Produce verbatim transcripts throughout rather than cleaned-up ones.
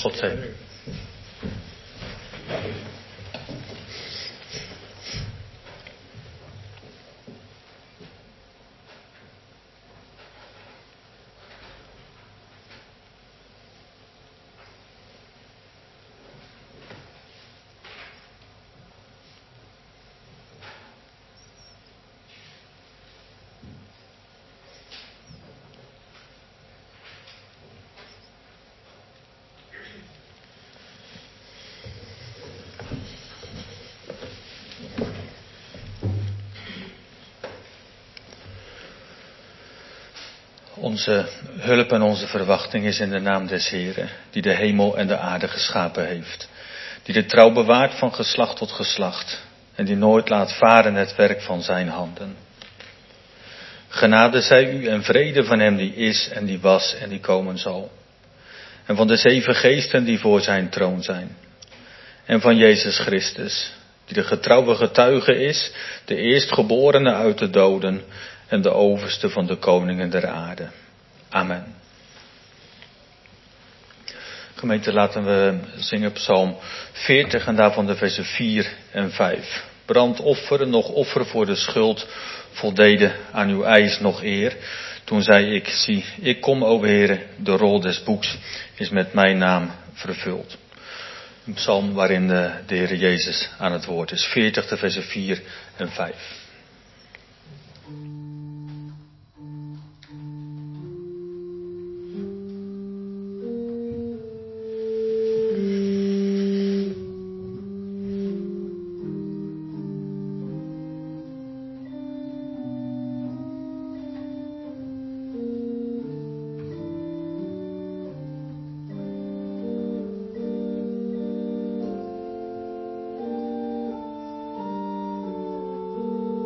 God zegen. Onze hulp en onze verwachting is in de naam des Heren, die de hemel en de aarde geschapen heeft. Die de trouw bewaart van geslacht tot geslacht en die nooit laat varen het werk van zijn handen. Genade zij u en vrede van hem die is en die was en die komen zal. En van de zeven geesten die voor zijn troon zijn. En van Jezus Christus, die de getrouwe getuige is, de eerstgeborene uit de doden en de overste van de koningen der aarde. Amen. Gemeente, laten we zingen Psalm veertig en daarvan de versen vier en vijf. Brandoffer, nog offer voor de schuld, voldeden aan uw eis nog eer. Toen zei ik, zie, ik kom, o Heere, de rol des boeks is met mijn naam vervuld. Een psalm waarin de, de Heer Jezus aan het woord is. veertig, de versen vier en vijf. Thank you.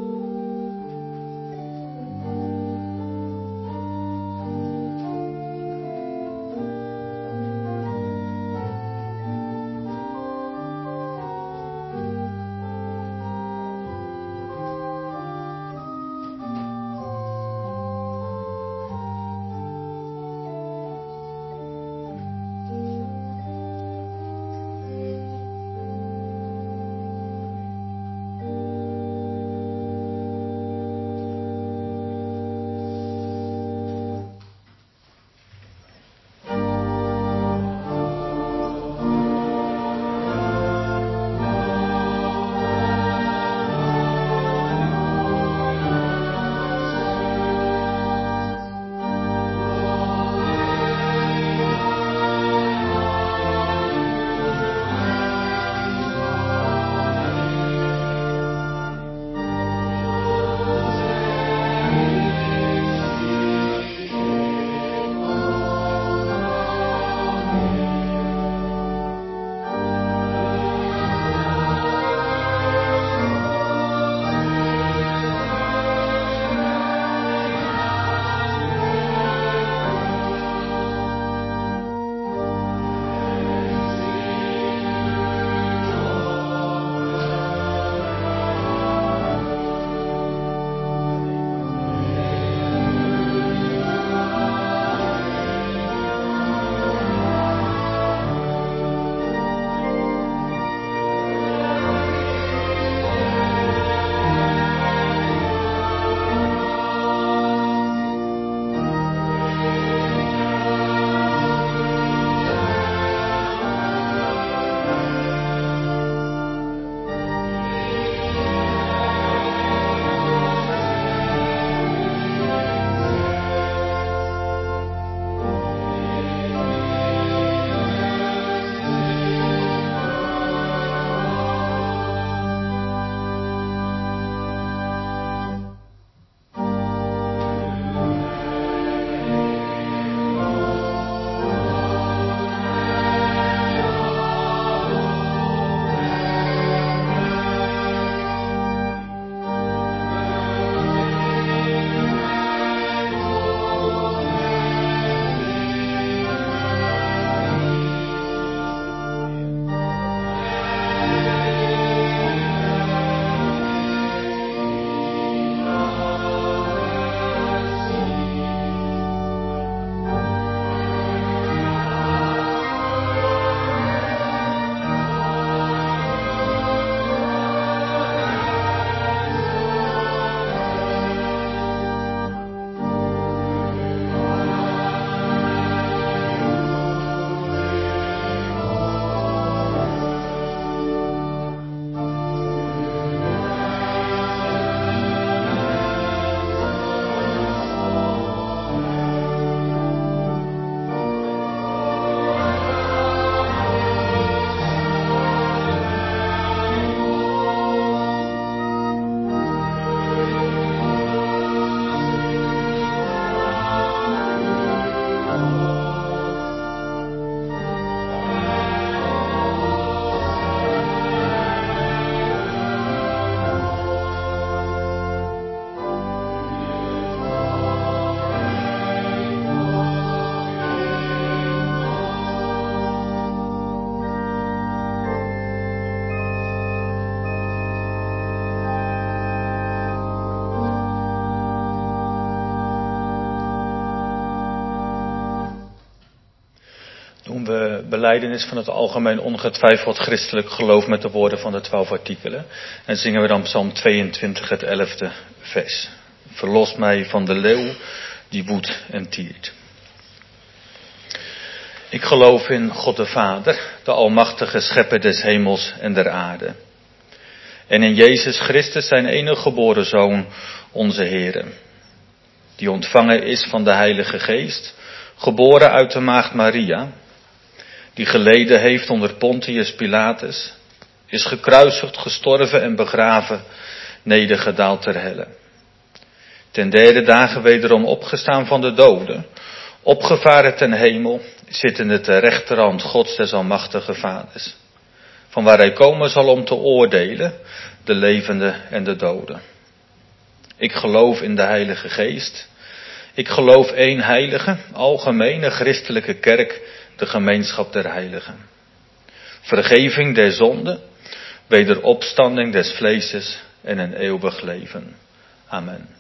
belijdenis van het algemeen ongetwijfeld christelijk geloof met de woorden van de twaalf artikelen. En zingen we dan Psalm tweeëntwintig, het elfde vers. Verlos mij van de leeuw die woedt en tiert. Ik geloof in God de Vader, de almachtige schepper des hemels en der aarde. En in Jezus Christus, zijn enige geboren Zoon, onze Heere. Die ontvangen is van de Heilige Geest, geboren uit de maagd Maria. Die geleden heeft onder Pontius Pilatus, is gekruisigd, gestorven en begraven, nedergedaald ter helle. Ten derde dagen wederom opgestaan van de doden, opgevaren ten hemel, zittende ter rechterhand Gods des almachtige Vaders. Van waar hij komen zal om te oordelen, de levenden en de doden. Ik geloof in de Heilige Geest. Ik geloof één heilige, algemene christelijke kerk, de gemeenschap der heiligen. Vergeving der zonden, wederopstanding des vleeses en een eeuwig leven. Amen.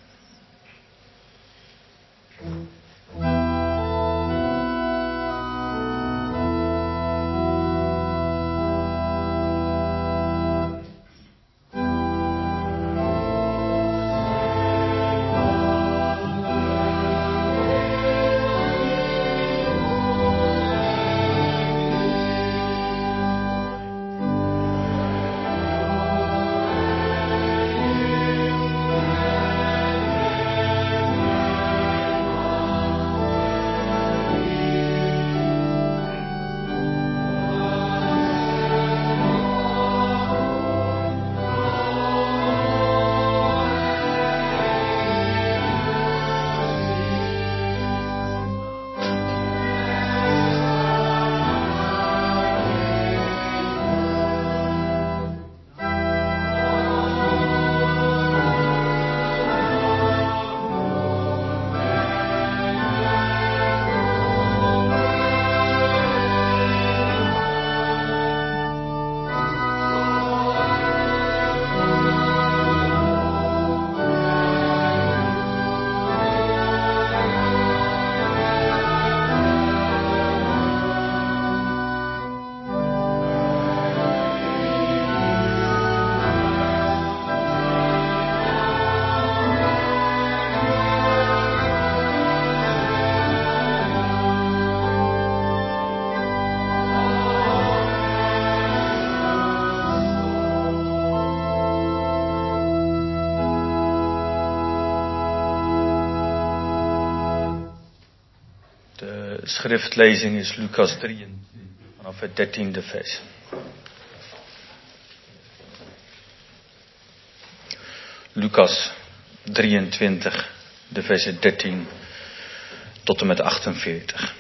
De schriftlezing is Lucas drieëntwintig, vanaf het dertiende vers. Lucas drieëntwintig, de versen dertien tot en met achtenveertig.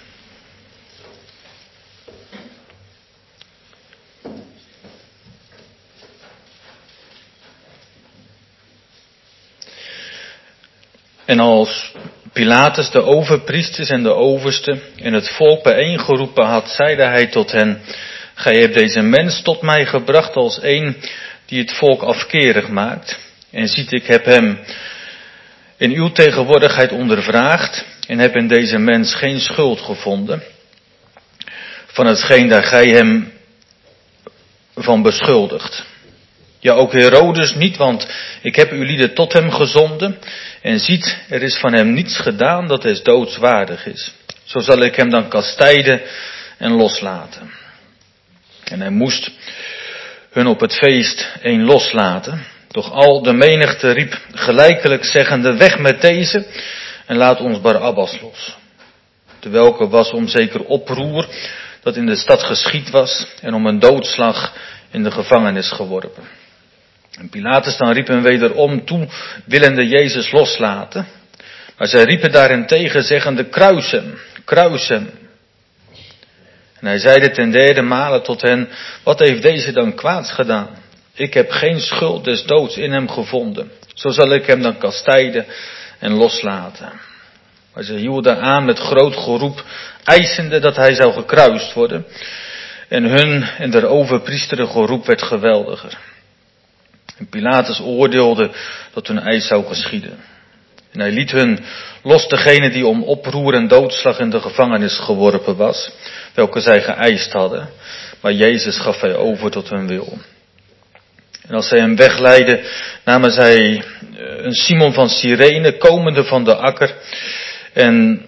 En als Pilatus de overpriesters en de oversten en het volk bijeengeroepen had, zeide hij tot hen: Gij hebt deze mens tot mij gebracht als een die het volk afkerig maakt. En ziet, ik heb hem in uw tegenwoordigheid ondervraagd en heb in deze mens geen schuld gevonden van hetgeen daar gij hem van beschuldigt. Ja, ook Herodes niet, want ik heb uw lieden tot hem gezonden. En ziet, er is van hem niets gedaan dat des doods waardig is. Zo zal ik hem dan kastijden en loslaten. En hij moest hun op het feest een loslaten. Doch al de menigte riep gelijkelijk zeggende: weg met deze en laat ons Barabbas los. Terwelke was om zeker oproer dat in de stad geschied was en om een doodslag in de gevangenis geworpen. En Pilatus dan riep hem wederom toe, willende Jezus loslaten. Maar zij riepen daarentegen zeggende: kruis hem, kruis hem. En hij zeide ten derde male tot hen: wat heeft deze dan kwaads gedaan? Ik heb geen schuld des doods in hem gevonden. Zo zal ik hem dan kastijden en loslaten. Maar ze hielden aan met groot geroep, eisende dat hij zou gekruist worden. En hun en der overpriesteren geroep werd geweldiger. En Pilatus oordeelde dat hun eis zou geschieden. En En hij liet hun los degene die om oproer en doodslag in de gevangenis geworpen was, welke zij geëist hadden. Maar Jezus gaf hij over tot hun wil. En als zij hem wegleidden, namen zij een Simon van Cyrene, komende van de akker, en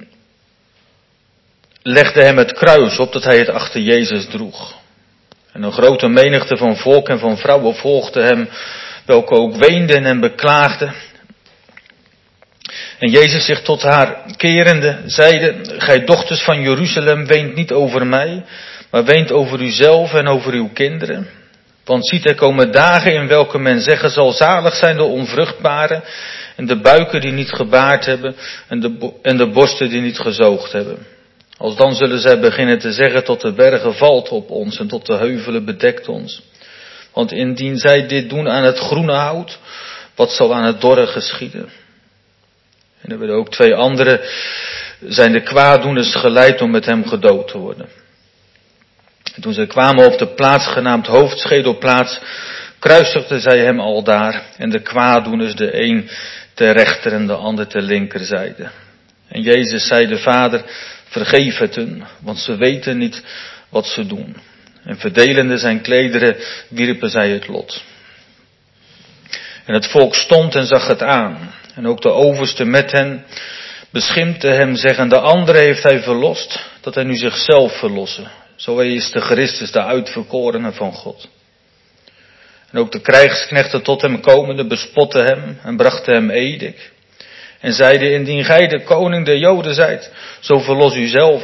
legden hem het kruis op dat hij het achter Jezus droeg. En een grote menigte van volk en van vrouwen volgde hem, welke ook weenden en beklaagden. En Jezus zich tot haar kerende zeide: Gij dochters van Jeruzalem, weent niet over mij, maar weent over uzelf en over uw kinderen. Want ziet, er komen dagen in welke men zeggen zal: zalig zijn de onvruchtbaren en de buiken die niet gebaard hebben en de, en de borsten die niet gezoogd hebben. Alsdan zullen zij beginnen te zeggen: tot de bergen valt op ons en tot de heuvelen bedekt ons. Want indien zij dit doen aan het groene hout, wat zal aan het dorre geschieden? En er werden ook twee anderen, zijn de kwaaddoeners geleid om met hem gedood te worden. En toen zij kwamen op de plaats genaamd Hoofdschedelplaats, kruisigden zij hem aldaar en de kwaaddoeners, de een ter rechter en de ander ter linkerzijde. En Jezus zei: de Vader, vergeef het hun, want ze weten niet wat ze doen. En verdelende zijn klederen wierpen zij het lot. En het volk stond en zag het aan. En ook de overste met hen beschimpte hem, zeggende: de andere heeft hij verlost, dat hij nu zichzelf verlosse. Zo is de Christus, de uitverkorene van God. En ook de krijgsknechten tot hem komende bespotten hem en brachten hem edik. En zeiden: indien gij de koning der Joden zijt, zo verlos u zelf.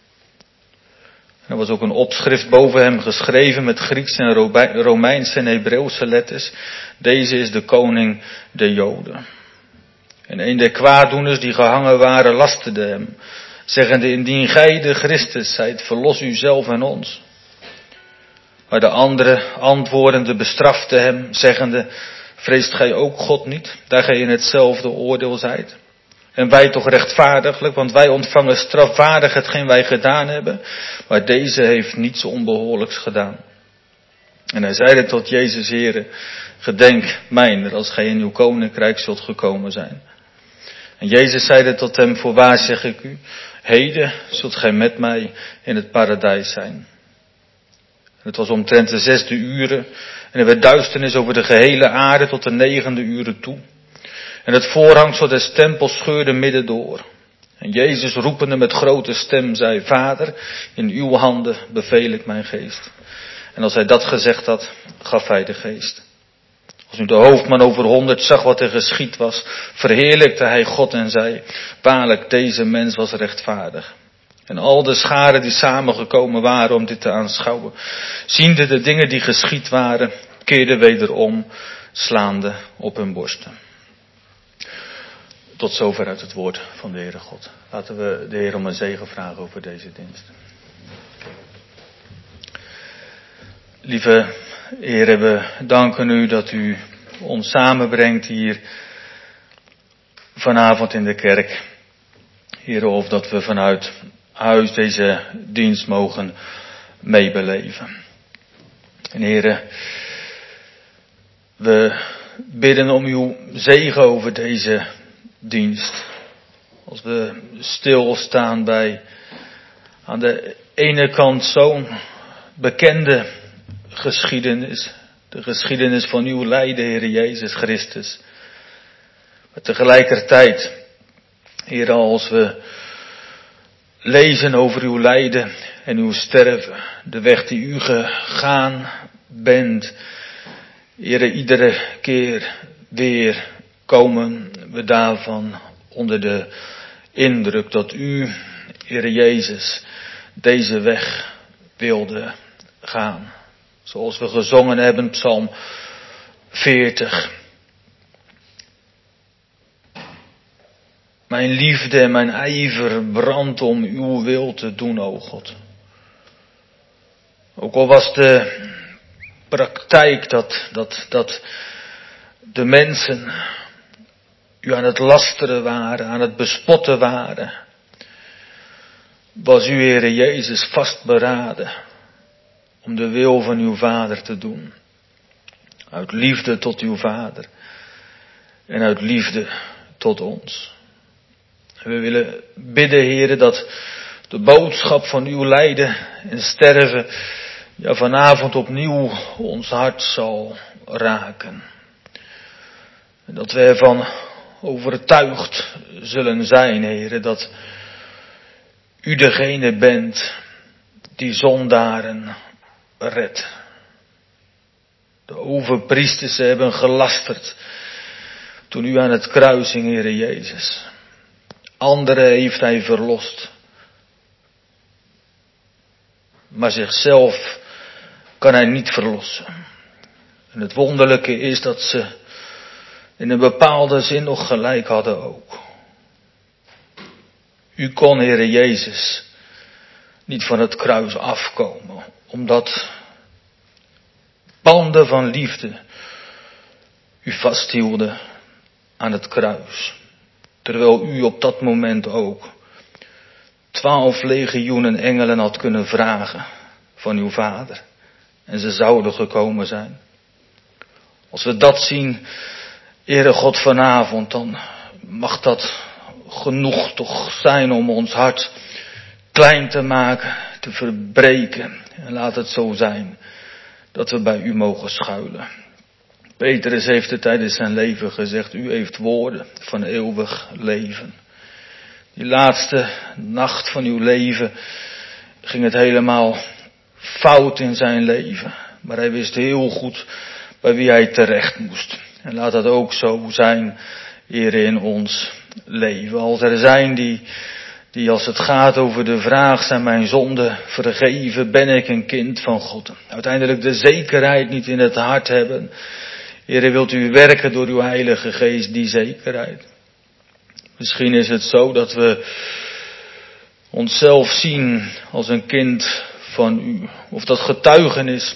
Er was ook een opschrift boven hem geschreven met Grieks en Romeinse en Hebreeuwse letters: deze is de koning der Joden. En een der kwaaddoeners die gehangen waren lasterde hem, zeggende: indien gij de Christus zijt, verlos u zelf en ons. Maar de andere antwoordende bestrafte hem, zeggende: vreest gij ook God niet, daar gij in hetzelfde oordeel zijt? En wij toch rechtvaardiglijk, want wij ontvangen strafwaardig hetgeen wij gedaan hebben, maar deze heeft niets onbehoorlijks gedaan. En hij zeide tot Jezus: Heere, gedenk mijner als gij in uw koninkrijk zult gekomen zijn. En Jezus zeide tot hem: voorwaar zeg ik u, heden zult gij met mij in het paradijs zijn. Het was omtrent de zesde uren en er werd duisternis over de gehele aarde tot de negende uren toe. En het voorhangsel des tempels scheurde midden door. En Jezus roepende met grote stem zei: Vader, in uw handen beveel ik mijn geest. En als hij dat gezegd had, gaf hij de geest. Als nu de hoofdman over honderd zag wat er geschied was, verheerlijkte hij God en zei: waarlijk, deze mens was rechtvaardig. En al de scharen die samengekomen waren om dit te aanschouwen, ziende de dingen die geschied waren, keerden wederom, slaande op hun borsten. Tot zover uit het woord van de Heere God. Laten we de Heer om een zegen vragen over deze dienst. Lieve Heere, we danken u dat u ons samenbrengt hier vanavond in de kerk. Heere, of dat we vanuit huis deze dienst mogen meebeleven. En Heere, we bidden om uw zegen over deze dienst. Als we stilstaan bij aan de ene kant zo'n bekende geschiedenis. De geschiedenis van uw lijden, Heere Jezus Christus. Maar tegelijkertijd, Heere, als we lezen over uw lijden en uw sterven, de weg die u gegaan bent, Heere, iedere keer weer komen we daarvan onder de indruk dat u, Heere Jezus, deze weg wilde gaan. Zoals we gezongen hebben, Psalm veertig. Mijn liefde en mijn ijver brandt om uw wil te doen, o God. Ook al was de praktijk dat, dat, dat de mensen u aan het lasteren waren, aan het bespotten waren, was u, Heere Jezus, vastberaden om de wil van uw Vader te doen. Uit liefde tot uw Vader en uit liefde tot tot ons. En we willen bidden, Heere, dat de boodschap van uw lijden en sterven ja, vanavond opnieuw ons hart zal raken. En dat we ervan overtuigd zullen zijn, Heere, dat u degene bent die zondaren redt. De overpriesters hebben gelasterd toen u aan het kruis hing, Heere Jezus. Anderen heeft hij verlost. Maar zichzelf kan hij niet verlossen. En het wonderlijke is dat ze in een bepaalde zin nog gelijk hadden ook. U kon, Heere Jezus, niet van het kruis afkomen, omdat banden van liefde u vasthielden aan het kruis. Terwijl u op dat moment ook twaalf legioenen engelen had kunnen vragen van uw Vader. En ze zouden gekomen zijn. Als we dat zien, Heere God, vanavond, dan mag dat genoeg toch zijn om ons hart klein te maken, te verbreken. En laat het zo zijn dat we bij u mogen schuilen. Petrus heeft het tijdens zijn leven gezegd, u heeft woorden van eeuwig leven. Die laatste nacht van uw leven ging het helemaal fout in zijn leven. Maar hij wist heel goed bij wie hij terecht moest. En laat dat ook zo zijn, Heere, in ons leven. Als er zijn die, die als het gaat over de vraag, zijn mijn zonden vergeven, ben ik een kind van God. Uiteindelijk de zekerheid niet in het hart hebben. Heere, wilt u werken door uw Heilige Geest die zekerheid. Misschien is het zo dat we onszelf zien als een kind van u. Of dat getuigenis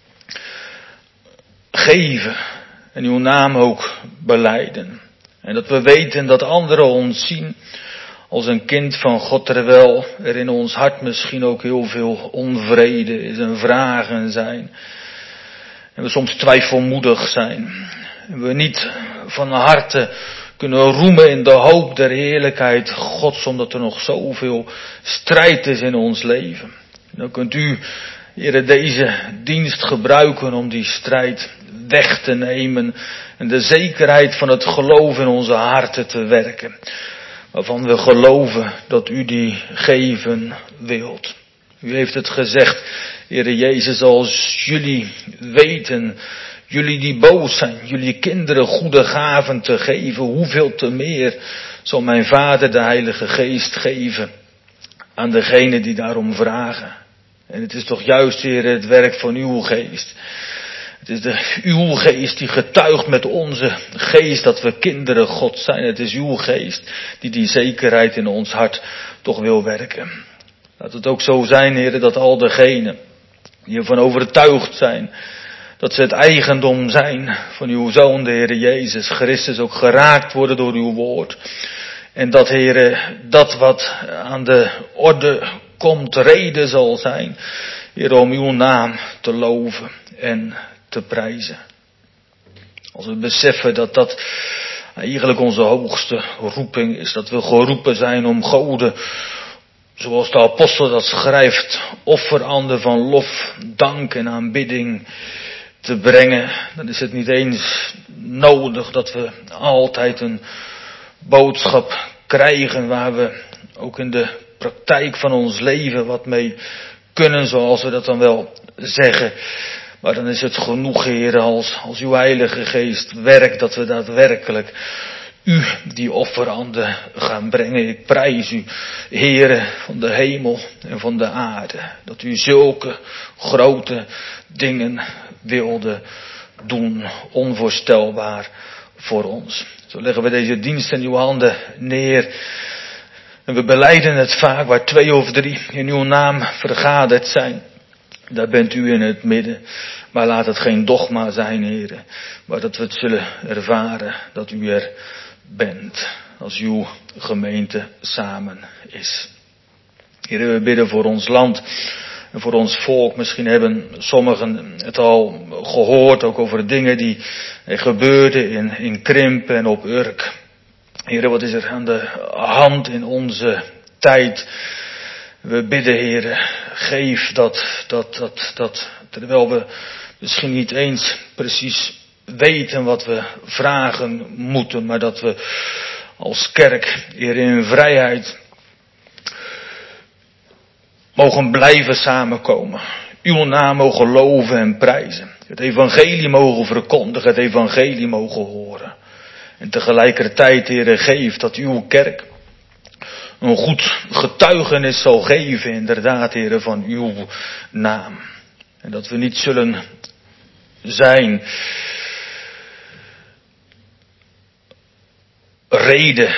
geven en uw naam ook belijden. En dat we weten dat anderen ons zien als een kind van God, terwijl er in ons hart misschien ook heel veel onvrede is en vragen zijn. En we soms twijfelmoedig zijn. En we niet van harte kunnen roemen in de hoop der heerlijkheid Gods, omdat er nog zoveel strijd is in ons leven. En dan kunt u, Heere, deze dienst gebruiken om die strijd weg te nemen en de zekerheid van het geloof in onze harten te werken. Waarvan we geloven dat u die geven wilt. U heeft het gezegd, Heere Jezus, als jullie weten, jullie die boos zijn, jullie kinderen goede gaven te geven, hoeveel te meer zal mijn Vader de Heilige Geest geven aan degenen die daarom vragen. En het is toch juist, Heere, het werk van uw geest. Het is de, uw geest die getuigt met onze geest dat we kinderen God zijn. Het is uw geest die die zekerheid in ons hart toch wil werken. Laat het ook zo zijn, Heere, dat al degenen die ervan overtuigd zijn dat ze het eigendom zijn van uw Zoon, de Heere Jezus Christus, ook geraakt worden door uw woord. En dat, Heere, dat wat aan de orde komt, reden zal zijn, Heere, om uw naam te loven en te prijzen. Als we beseffen dat dat eigenlijk onze hoogste roeping is, dat we geroepen zijn om goden, zoals de apostel dat schrijft, offeranden van lof, dank en aanbidding te brengen, dan is het niet eens nodig dat we altijd een boodschap krijgen waar we ook in de praktijk van ons leven wat mee kunnen, zoals we dat dan wel zeggen. Maar dan is het genoeg, Heer, als, als uw Heilige Geest werkt, dat we daadwerkelijk u die offeranden gaan brengen. Ik prijs u, Heere van de hemel en van de aarde, dat u zulke grote dingen wilde doen, onvoorstelbaar voor ons. Zo leggen we deze dienst in uw handen neer. En we belijden het vaak, waar twee of drie in uw naam vergaderd zijn. Daar bent u in het midden. Maar laat het geen dogma zijn, Heere. Maar dat we het zullen ervaren dat u er bent. Als uw gemeente samen is. Heere, we bidden voor ons land en voor ons volk. Misschien hebben sommigen het al gehoord, ook over dingen die er gebeurden in, in Krimpen en op Urk. Heere, wat is er aan de hand in onze tijd? We bidden, Heere, geef dat, dat, dat, dat, terwijl we misschien niet eens precies weten wat we vragen moeten, maar dat we als kerk, Heere, in vrijheid mogen blijven samenkomen. Uw naam mogen loven en prijzen. Het evangelie mogen verkondigen, het evangelie mogen horen. En tegelijkertijd, Heere, geef dat uw kerk een goed getuigenis zal geven, inderdaad, Heere, van uw naam. En dat we niet zullen zijn reden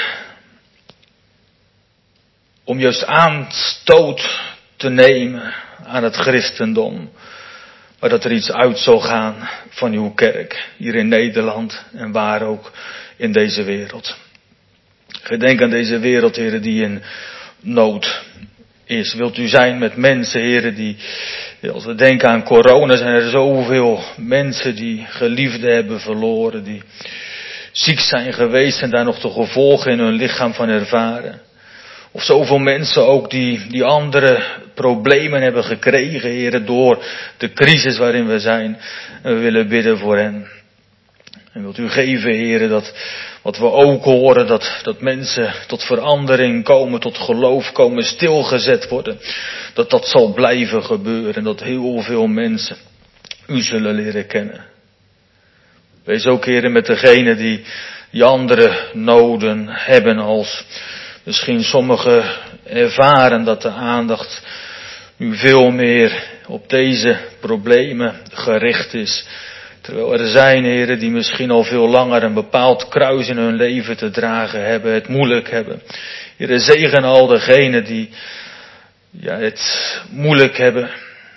om juist aanstoot te nemen aan het christendom. Maar dat er iets uit zal gaan van uw kerk, hier in Nederland en waar ook in deze wereld. Gedenk aan deze wereld, Heere, die in nood is. Wilt u zijn met mensen, Heere, die, als we denken aan corona, zijn er zoveel mensen die geliefden hebben verloren, die ziek zijn geweest en daar nog de gevolgen in hun lichaam van ervaren. Of zoveel mensen ook die, die andere problemen hebben gekregen, Heere, door de crisis waarin we zijn. En we willen bidden voor hen. En wilt u geven, Heere, dat wat we ook horen, dat, dat mensen tot verandering komen, tot geloof komen, stilgezet worden. Dat dat zal blijven gebeuren en dat heel veel mensen u zullen leren kennen. Wees ook, Heere, met degenen die, die andere noden hebben, als misschien sommigen ervaren dat de aandacht nu veel meer op deze problemen gericht is. Terwijl er zijn, heren, die misschien al veel langer een bepaald kruis in hun leven te dragen hebben, het moeilijk hebben. Heren, zegen al degenen die ja, het moeilijk hebben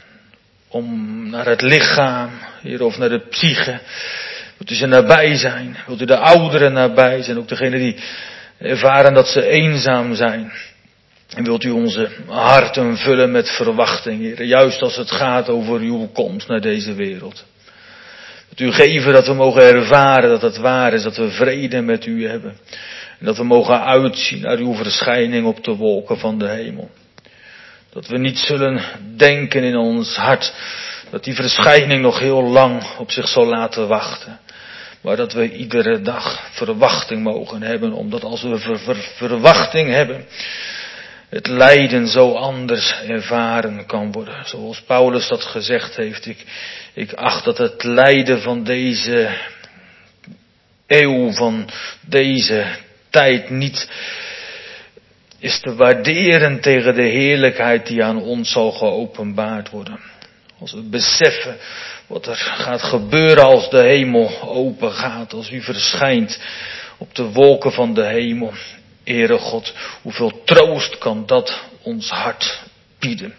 om naar het lichaam, Heer, of naar de psyche. Wilt u ze nabij zijn? Wilt u de ouderen nabij zijn? Ook degenen die ervaren dat ze eenzaam zijn. En wilt u onze harten vullen met verwachting, Heer, juist als het gaat over uw komst naar deze wereld. Wilt u geven dat we mogen ervaren dat het waar is, dat we vrede met u hebben. En dat we mogen uitzien naar uw verschijning op de wolken van de hemel. Dat we niet zullen denken in ons hart dat die verschijning nog heel lang op zich zal laten wachten. Maar dat we iedere dag verwachting mogen hebben, omdat als we ver, ver, verwachting hebben, het lijden zo anders ervaren kan worden. Zoals Paulus dat gezegd heeft, ik, ik acht dat het lijden van deze eeuw, van deze tijd niet is te waarderen tegen de heerlijkheid die aan ons zal geopenbaard worden. Als we beseffen wat er gaat gebeuren als de hemel open gaat, als u verschijnt op de wolken van de hemel. Heere God, hoeveel troost kan dat ons hart bieden.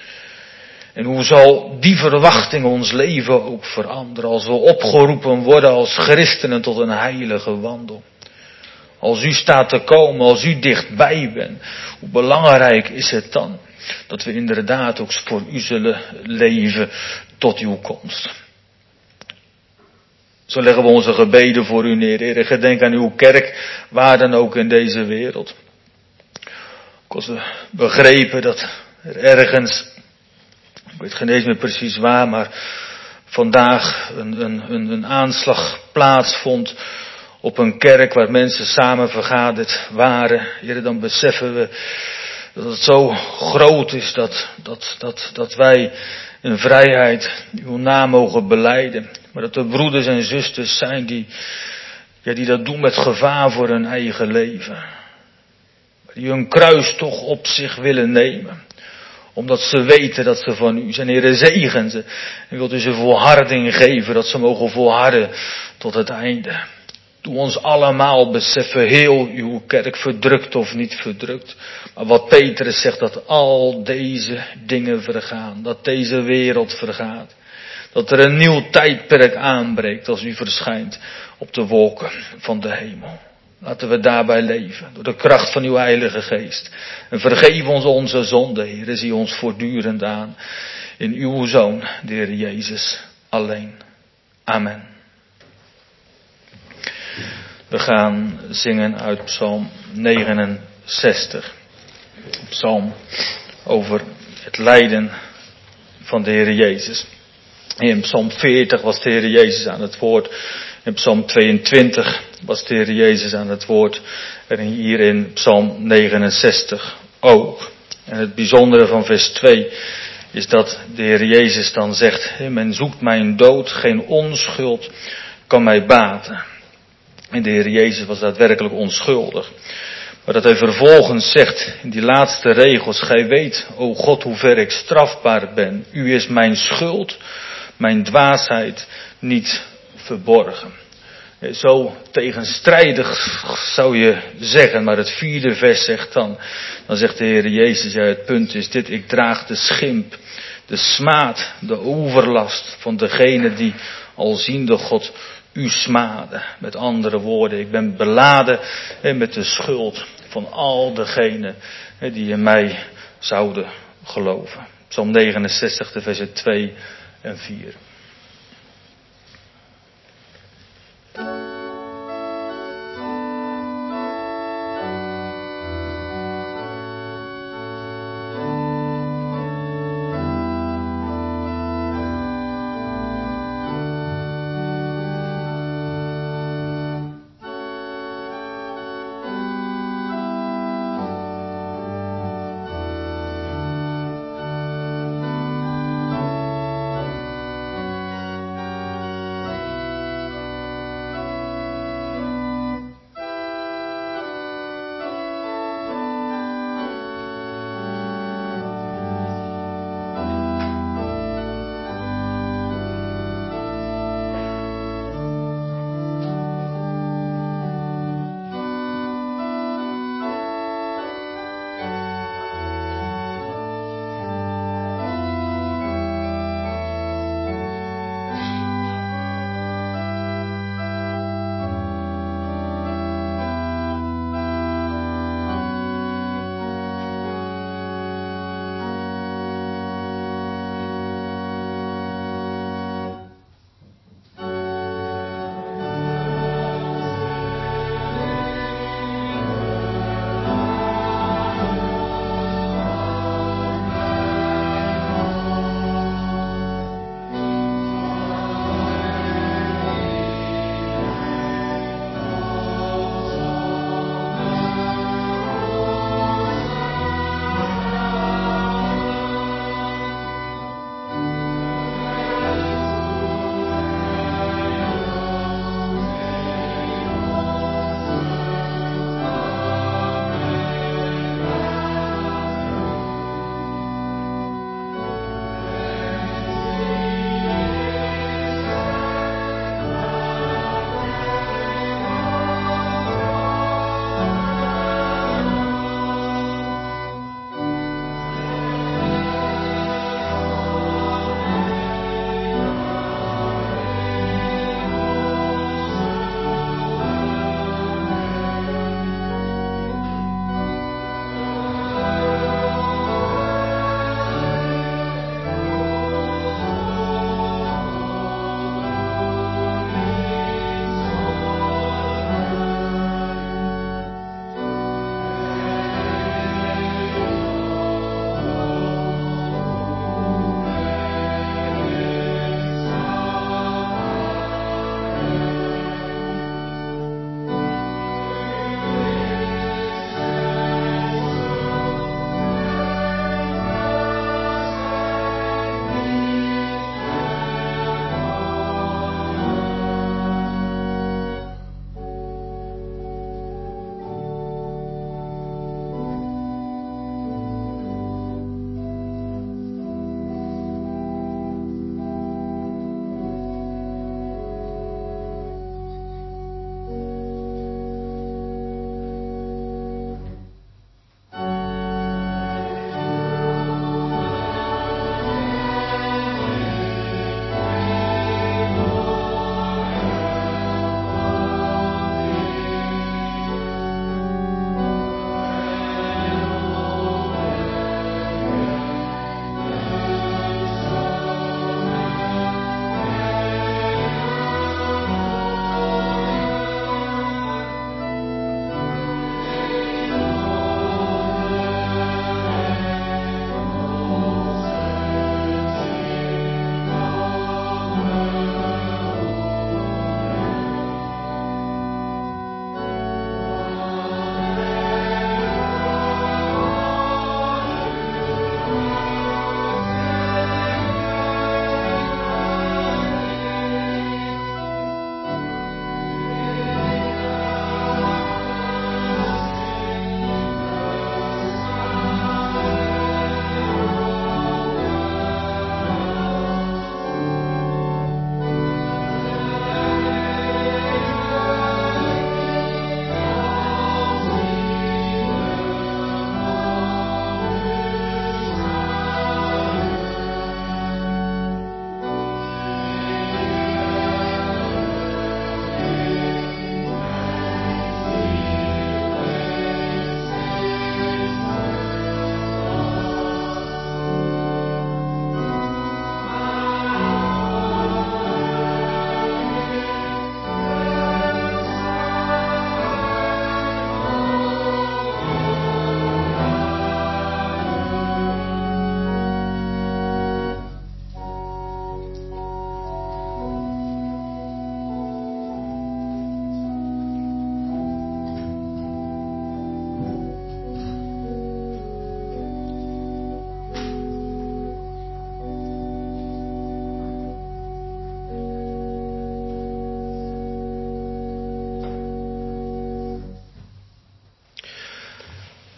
En hoe zal die verwachting ons leven ook veranderen als we opgeroepen worden als christenen tot een heilige wandel. Als u staat te komen, als u dichtbij bent, hoe belangrijk is het dan dat we inderdaad ook voor u zullen leven tot uw komst. Zo leggen we onze gebeden voor u neer, Heer. Gedenk aan uw kerk, waar dan ook in deze wereld. Ook als we begrepen dat er ergens, ik weet geen eens meer precies waar, maar vandaag een, een, een, een aanslag plaatsvond op een kerk waar mensen samen vergaderd waren. Heer, dan beseffen we dat het zo groot is dat, dat, dat, dat wij in vrijheid uw naam mogen belijden. Maar dat er broeders en zusters zijn die, ja, die dat doen met gevaar voor hun eigen leven. Die hun kruis toch op zich willen nemen. Omdat ze weten dat ze van u zijn. Heere, zegen ze. En wilt u ze volharding geven, dat ze mogen volharden tot het einde. Doe ons allemaal beseffen, heel uw kerk, verdrukt of niet verdrukt. Maar wat Petrus zegt, dat al deze dingen vergaan. Dat deze wereld vergaat. Dat er een nieuw tijdperk aanbreekt als u verschijnt op de wolken van de hemel. Laten we daarbij leven, door de kracht van uw Heilige Geest. En vergeef ons onze zonden, Heer, zie ons voortdurend aan. In uw Zoon, de Heer Jezus, alleen. Amen. We gaan zingen uit Psalm negenenzestig. Psalm over het lijden van de Heer Jezus. In Psalm veertig was de Heer Jezus aan het woord. In Psalm tweeëntwintig was de Heer Jezus aan het woord. En hier in Psalm negenenzestig ook. En het bijzondere van vers twee is dat de Heer Jezus dan zegt: men zoekt mijn dood, geen onschuld kan mij baten. En de Heer Jezus was daadwerkelijk onschuldig. Maar dat hij vervolgens zegt in die laatste regels: gij weet, o God, hoe ver ik strafbaar ben. U is mijn schuld, mijn dwaasheid niet verborgen. Zo tegenstrijdig zou je zeggen, maar het vierde vers zegt dan, dan zegt de Heer Jezus, ja, het punt is dit: ik draag de schimp, de smaad, de overlast van degene die alziende God u smaden. Met andere woorden, ik ben beladen met de schuld van al degenen die in mij zouden geloven. Psalm negenenzestig, de versen twee en vier.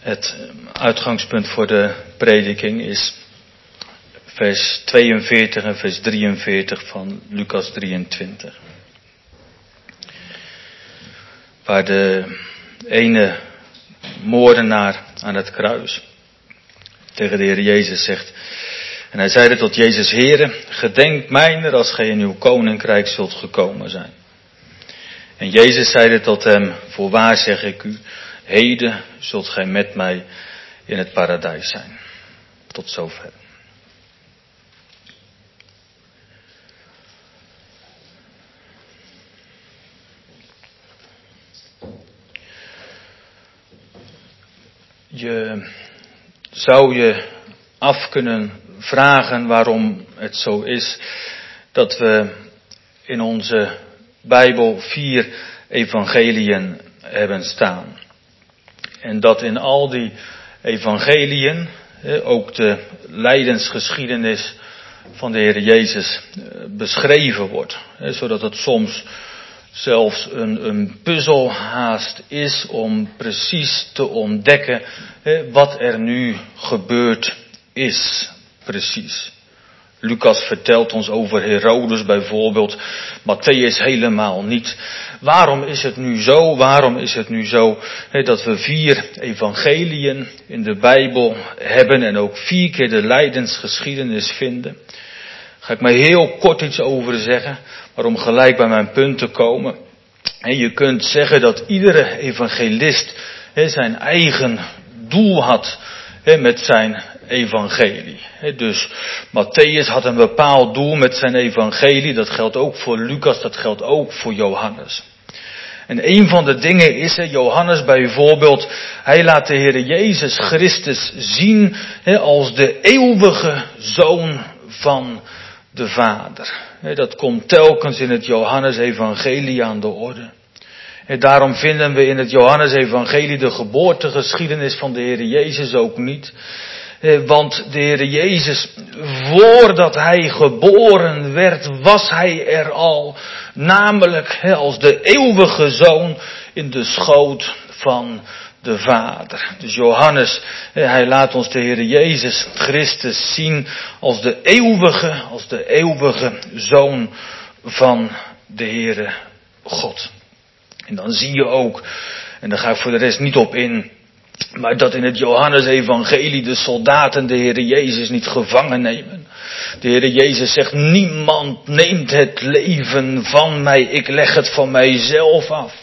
Het uitgangspunt voor de prediking is vers tweeënveertig en vers drieënveertig van Lucas drieëntwintig. Waar de ene moordenaar aan het kruis tegen de Heer Jezus zegt. En hij zeide tot Jezus: Heere, gedenk mijner als gij in uw koninkrijk zult gekomen zijn. En Jezus zeide tot hem: voorwaar zeg ik u, heden zult gij met mij in het paradijs zijn. Tot zover. Je zou je af kunnen vragen waarom het zo is dat we in onze Bijbel vier evangeliën hebben staan. En dat in al die evangeliën ook de lijdensgeschiedenis van de Heer Jezus beschreven wordt. Zodat het soms zelfs een, een puzzelhaast is om precies te ontdekken wat er nu gebeurd is. Precies. Lucas vertelt ons over Herodes bijvoorbeeld, Matthäus helemaal niet. Waarom is het nu zo, waarom is het nu zo dat we vier evangeliën in de Bijbel hebben en ook vier keer de lijdensgeschiedenis vinden? Ga ik maar heel kort iets over zeggen, maar om gelijk bij mijn punt te komen. Je kunt zeggen dat iedere evangelist zijn eigen doel had met zijn evangelie. Dus Matthäus had een bepaald doel met zijn evangelie. Dat geldt ook voor Lucas, dat geldt ook voor Johannes. En een van de dingen is, Johannes bijvoorbeeld, hij laat de Heer Jezus Christus zien als de eeuwige Zoon van de Vader. Dat komt telkens in het Johannes-evangelie aan de orde. En daarom vinden we in het Johannes-evangelie de geboortegeschiedenis van de Heer Jezus ook niet. Want de Heer Jezus, voordat hij geboren werd, was hij er al. Namelijk als de eeuwige Zoon in de schoot van de Vader. Dus Johannes, hij laat ons de Heer Jezus Christus zien als de eeuwige, als de eeuwige Zoon van de Heere God. En dan zie je ook, en daar ga ik voor de rest niet op in, maar dat in het Johannes-evangelie de soldaten de Heer Jezus niet gevangen nemen. De Heer Jezus zegt: niemand neemt het leven van mij, ik leg het van mijzelf af.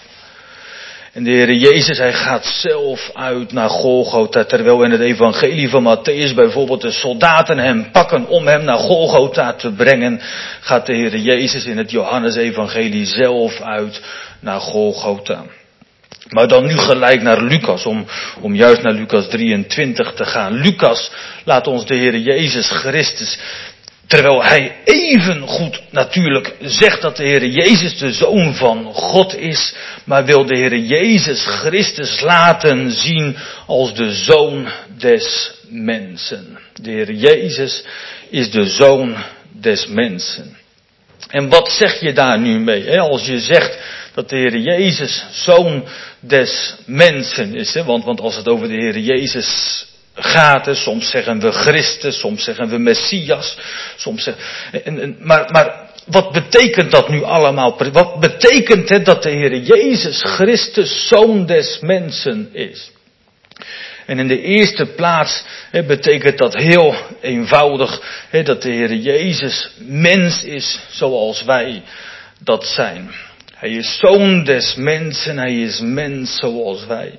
En de Heer Jezus, hij gaat zelf uit naar Golgotha, terwijl in het evangelie van Matthäus bijvoorbeeld de soldaten hem pakken om hem naar Golgotha te brengen, gaat de Heer Jezus in het Johannes-evangelie zelf uit naar Golgotha. Maar dan nu gelijk naar Lucas, om, om juist naar Lucas drieëntwintig te gaan. Lucas laat ons de Heer Jezus Christus, terwijl hij even goed natuurlijk zegt dat de Heer Jezus de Zoon van God is, maar wil de Heer Jezus Christus laten zien als de Zoon des mensen. De Heer Jezus is de Zoon des mensen. En wat zeg je daar nu mee? Hè? Als je zegt dat de Heer Jezus Zoon des mensen is. Hè? Want, want als het over de Heer Jezus gaat, hè? Soms zeggen we Christus, soms zeggen we Messias. Soms zeggen, en, en, maar, maar wat betekent dat nu allemaal? Wat betekent het dat de Heer Jezus Christus Zoon des mensen is? En in de eerste plaats he, betekent dat heel eenvoudig he, dat de Heer Jezus mens is zoals wij dat zijn. Hij is Zoon des mensen, hij is mens zoals wij.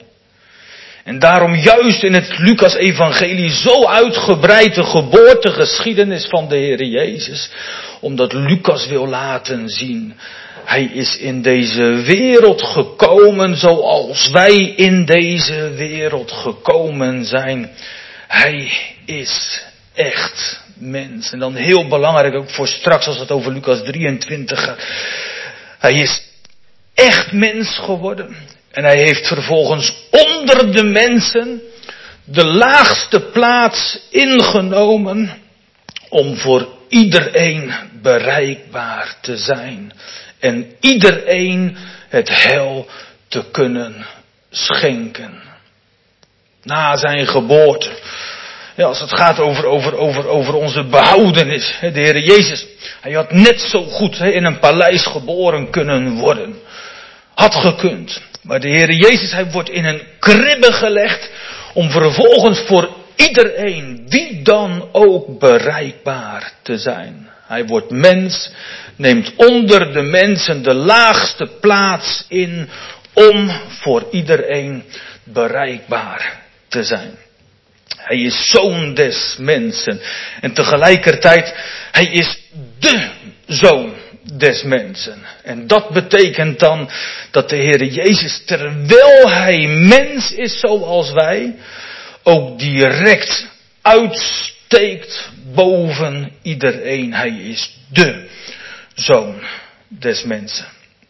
En daarom juist in het Lucas-evangelie zo uitgebreid de geboortegeschiedenis van de Heer Jezus. Omdat Lucas wil laten zien, hij is in deze wereld gekomen zoals wij in deze wereld gekomen zijn. Hij is echt mens. En dan heel belangrijk ook voor straks als het over Lucas drieëntwintig gaat. Hij is echt mens geworden. En hij heeft vervolgens onder de mensen de laagste plaats ingenomen om voor iedereen bereikbaar te zijn. En iedereen het heil te kunnen schenken. na zijn geboorte. Ja, als het gaat over, over, over, over onze behoudenis. De Heer Jezus, hij had net zo goed in een paleis geboren kunnen worden. Had gekund. Maar de Heer Jezus, hij wordt in een kribbe gelegd om vervolgens voor iedereen, wie dan ook, bereikbaar te zijn. Hij wordt mens, neemt onder de mensen de laagste plaats in om voor iedereen bereikbaar te zijn. Hij is zoon des mensen. En tegelijkertijd, hij is de zoon des mensen. En dat betekent dan dat de Heer Jezus, terwijl hij mens is zoals wij, ook direct uitsteekt boven iedereen. Hij is de zoon des mensen.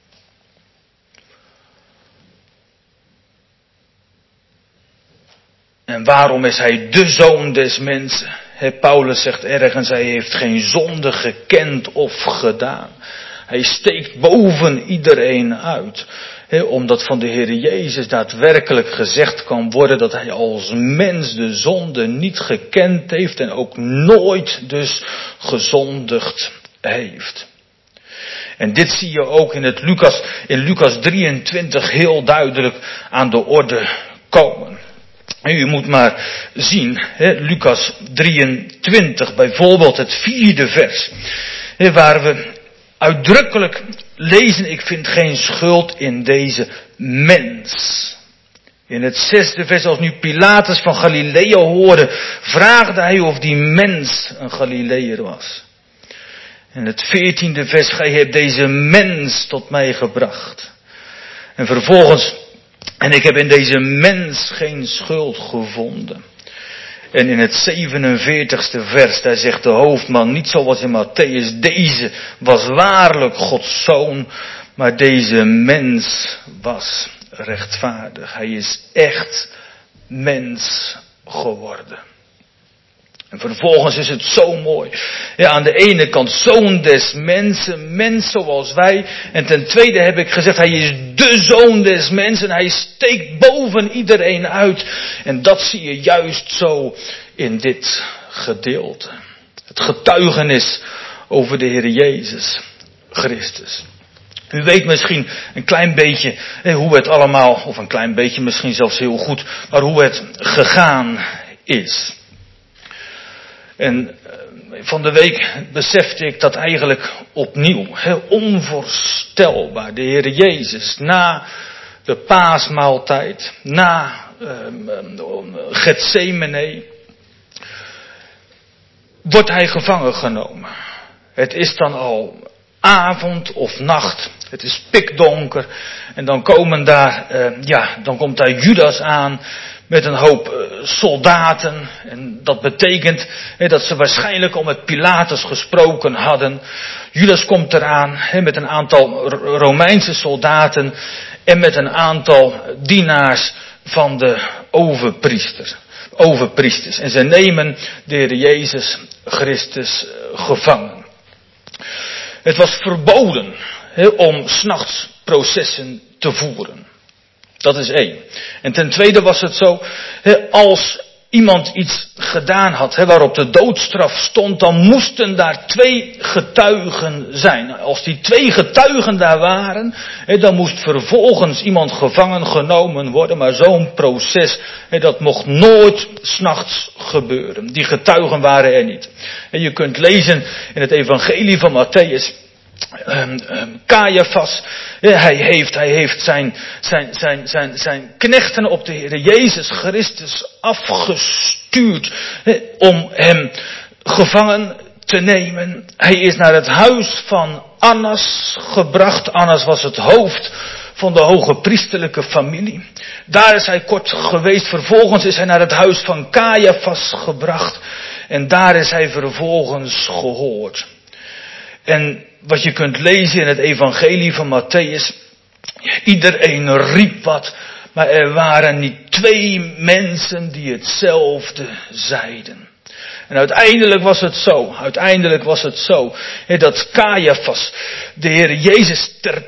En waarom is hij de zoon des mensen? He, Paulus zegt ergens, hij heeft geen zonde gekend of gedaan. Hij steekt boven iedereen uit. He, omdat van de Heer Jezus daadwerkelijk gezegd kan worden dat hij als mens de zonde niet gekend heeft en ook nooit dus gezondigd heeft. En dit zie je ook in het Lucas, in Lucas drieëntwintig heel duidelijk aan de orde komen. En u moet maar zien, hè, Lucas drieëntwintig, bijvoorbeeld het vierde vers, hè, waar we uitdrukkelijk lezen, ik vind geen schuld in deze mens. In het zesde vers, als nu Pilatus van Galilea hoorde, vraagde hij of die mens een Galileër was. En het veertiende vers, gij hebt deze mens tot mij gebracht. En vervolgens, en ik heb in deze mens geen schuld gevonden. En in het zevenenveertigste vers, daar zegt de hoofdman, niet zoals in Matthäus, deze was waarlijk Gods zoon, maar deze mens was rechtvaardig. Hij is echt mens geworden. En vervolgens is het zo mooi. Ja, aan de ene kant zoon des mensen, mens zoals wij. En ten tweede heb ik gezegd, hij is de zoon des mensen. Hij steekt boven iedereen uit. En dat zie je juist zo in dit gedeelte. Het getuigenis over de Heer Jezus Christus. U weet misschien een klein beetje hoe het allemaal, of een klein beetje misschien zelfs heel goed, maar hoe het gegaan is. En van de week besefte ik dat eigenlijk opnieuw. Heel onvoorstelbaar. De Heer Jezus na de paasmaaltijd, na um, Getsemane, wordt hij gevangen genomen. Het is dan al avond of nacht. Het is pikdonker. En dan komen daar, uh, ja, dan komt daar Judas aan. Met een hoop uh, soldaten. En dat betekent he, dat ze waarschijnlijk al met Pilatus gesproken hadden. Judas komt eraan he, met een aantal Romeinse soldaten. En met een aantal dienaars van de overpriester, overpriesters. En ze nemen de Heer Jezus Christus uh, gevangen. Het was verboden he, om 's nachts processen te voeren. Dat is één. En ten tweede was het zo, als iemand iets gedaan had waarop de doodstraf stond, dan moesten daar twee getuigen zijn. Als die twee getuigen daar waren, dan moest vervolgens iemand gevangen genomen worden. Maar zo'n proces, dat mocht nooit 's nachts gebeuren. Die getuigen waren er niet. En je kunt lezen in het evangelie van Matthäus. Um, um, Caiaphas, ja, hij heeft, hij heeft zijn, zijn, zijn, zijn, zijn knechten op de Heer Jezus Christus afgestuurd he, om hem gevangen te nemen. Hij is naar het huis van Annas gebracht. Annas was het hoofd van de hoge priesterlijke familie. Daar is hij kort geweest. Vervolgens is hij naar het huis van Caiaphas gebracht. En daar is hij vervolgens gehoord. En wat je kunt lezen in het evangelie van Matthäus. Iedereen riep wat. Maar er waren niet twee mensen die hetzelfde zeiden. En uiteindelijk was het zo. Uiteindelijk was het zo. Dat Caiaphas de Heer Jezus ter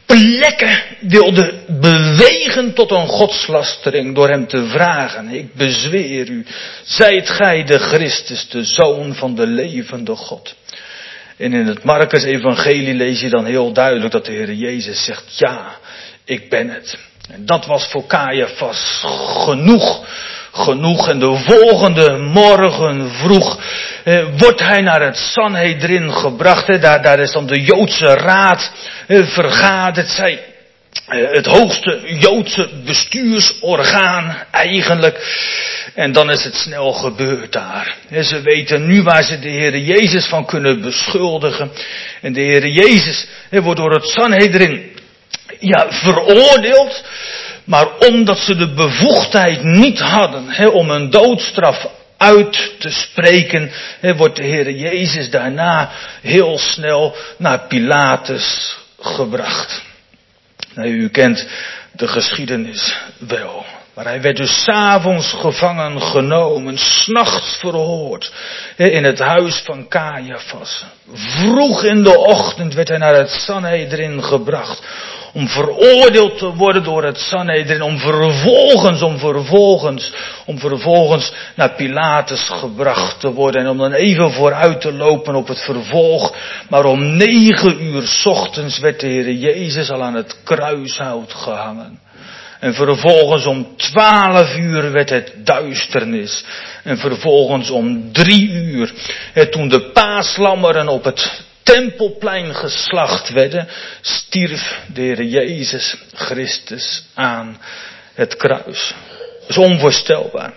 plekken wilde bewegen tot een godslastering door hem te vragen. Ik bezweer u, zijt gij de Christus, de Zoon van de levende God. En in het Marcus evangelie lees je dan heel duidelijk dat de Heer Jezus zegt, ja, ik ben het. En dat was voor Caiaphas genoeg. Genoeg. En de volgende morgen vroeg eh, wordt hij naar het Sanhedrin gebracht. Eh, daar, daar is dan de Joodse raad eh, vergaderd. Zij, eh, het hoogste Joodse bestuursorgaan eigenlijk. En dan is het snel gebeurd daar. Eh, ze weten nu waar ze de Heer Jezus van kunnen beschuldigen. En de Heer Jezus eh, wordt door het Sanhedrin ja, veroordeeld. Maar omdat ze de bevoegdheid niet hadden he, om een doodstraf uit te spreken, he, wordt de Heer Jezus daarna heel snel naar Pilatus gebracht. Nou, u kent de geschiedenis wel. Maar hij werd dus 's avonds gevangen genomen, 's nachts verhoord, he, in het huis van Caiaphas. Vroeg in de ochtend werd hij naar het Sanhedrin gebracht. Om veroordeeld te worden door het Sanhedrin. Om vervolgens, om vervolgens, om vervolgens naar Pilatus gebracht te worden. En om dan even vooruit te lopen op het vervolg. Maar om negen uur 's ochtends werd de Heer Jezus al aan het kruishout gehangen. En vervolgens om twaalf uur werd het duisternis. En vervolgens om drie uur, toen de paaslammeren op het Tempelplein geslacht werden, stierf de Heer Jezus Christus aan het kruis. Dat is onvoorstelbaar.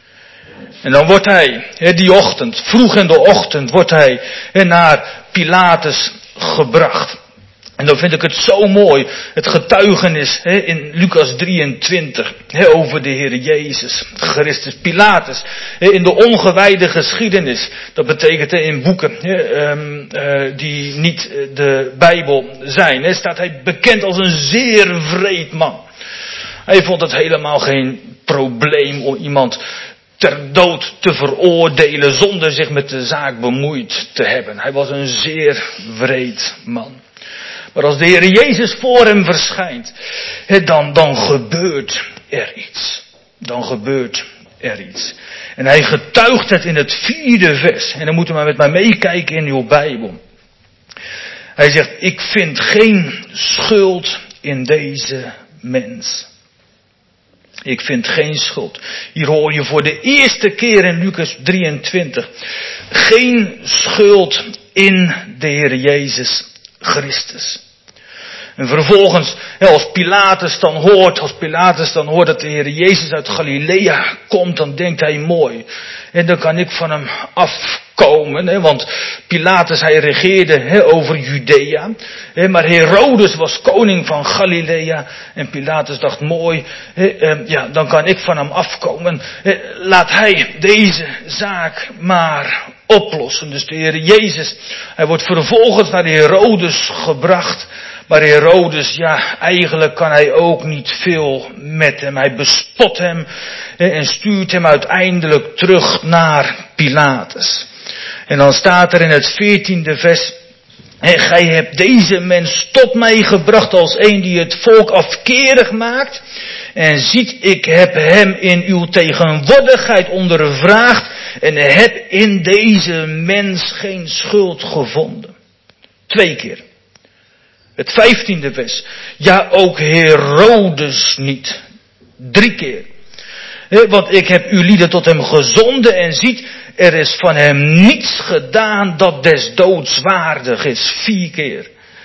En dan wordt hij, die ochtend, vroeg in de ochtend, wordt hij naar Pilatus gebracht. En dan vind ik het zo mooi, het getuigenis he, in Lucas drieëntwintig he, over de Heer Jezus Christus. Pilatus, he, in de ongewijde geschiedenis, dat betekent he, in boeken he, um, uh, die niet de Bijbel zijn, he, staat hij bekend als een zeer wreed man. Hij vond het helemaal geen probleem om iemand ter dood te veroordelen zonder zich met de zaak bemoeid te hebben. Hij was een zeer wreed man. Maar als de Heer Jezus voor hem verschijnt, dan, dan gebeurt er iets. Dan gebeurt er iets. En hij getuigt het in het vierde vers. En dan moet u maar met mij meekijken in uw Bijbel. Hij zegt, ik vind geen schuld in deze mens. Ik vind geen schuld. Hier hoor je voor de eerste keer in Lucas drieëntwintig. Geen schuld in de Heer Jezus Christus. En vervolgens, als Pilatus dan hoort, als Pilatus dan hoort dat de Heer Jezus uit Galilea komt, dan denkt hij mooi. En dan kan ik van hem afkomen, hè, want Pilatus hij regeerde hè, over Judea. Hè, maar Herodes was koning van Galilea. En Pilatus dacht mooi, hè, eh, ja, dan kan ik van hem afkomen. Hè, laat hij deze zaak maar oplossen. Dus de Heer Jezus, hij wordt vervolgens naar Herodes gebracht. Maar Herodes, ja, eigenlijk kan hij ook niet veel met hem. Hij bespot hem en stuurt hem uiteindelijk terug naar Pilatus. En dan staat er in het veertiende vers, en gij hebt deze mens tot mij gebracht als een die het volk afkerig maakt. En ziet, ik heb hem in uw tegenwoordigheid ondervraagd en heb in deze mens geen schuld gevonden. Twee keer. Het vijftiende vers. Ja, ook Herodes niet. Drie keer. He, want ik heb uw lieden tot hem gezonden en ziet, er is van hem niets gedaan dat des doods waardig is. Vier keer.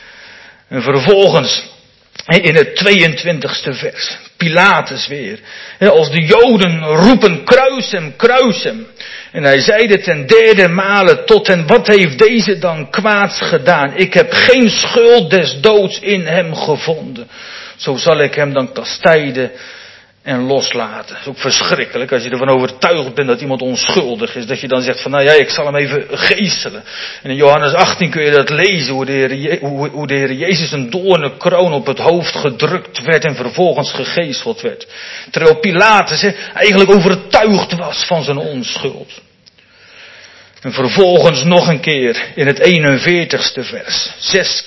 En vervolgens, in het tweeëntwintigste vers, Pilatus weer. Als de Joden roepen, kruis hem, kruis hem. En hij zeide ten derde male tot hen, wat heeft deze dan kwaads gedaan? Ik heb geen schuld des doods in hem gevonden. Zo zal ik hem dan kastijden en loslaten. Dat is ook verschrikkelijk als je ervan overtuigd bent dat iemand onschuldig is. Dat je dan zegt van nou ja, ik zal hem even geeselen. En in Johannes achttien kun je dat lezen hoe de Heer, Je- hoe, hoe de Heer Jezus een doornen kroon op het hoofd gedrukt werd en vervolgens gegeeseld werd. Terwijl Pilatus he, eigenlijk overtuigd was van zijn onschuld. En vervolgens nog een keer in het eenenveertigste vers. Zes keer.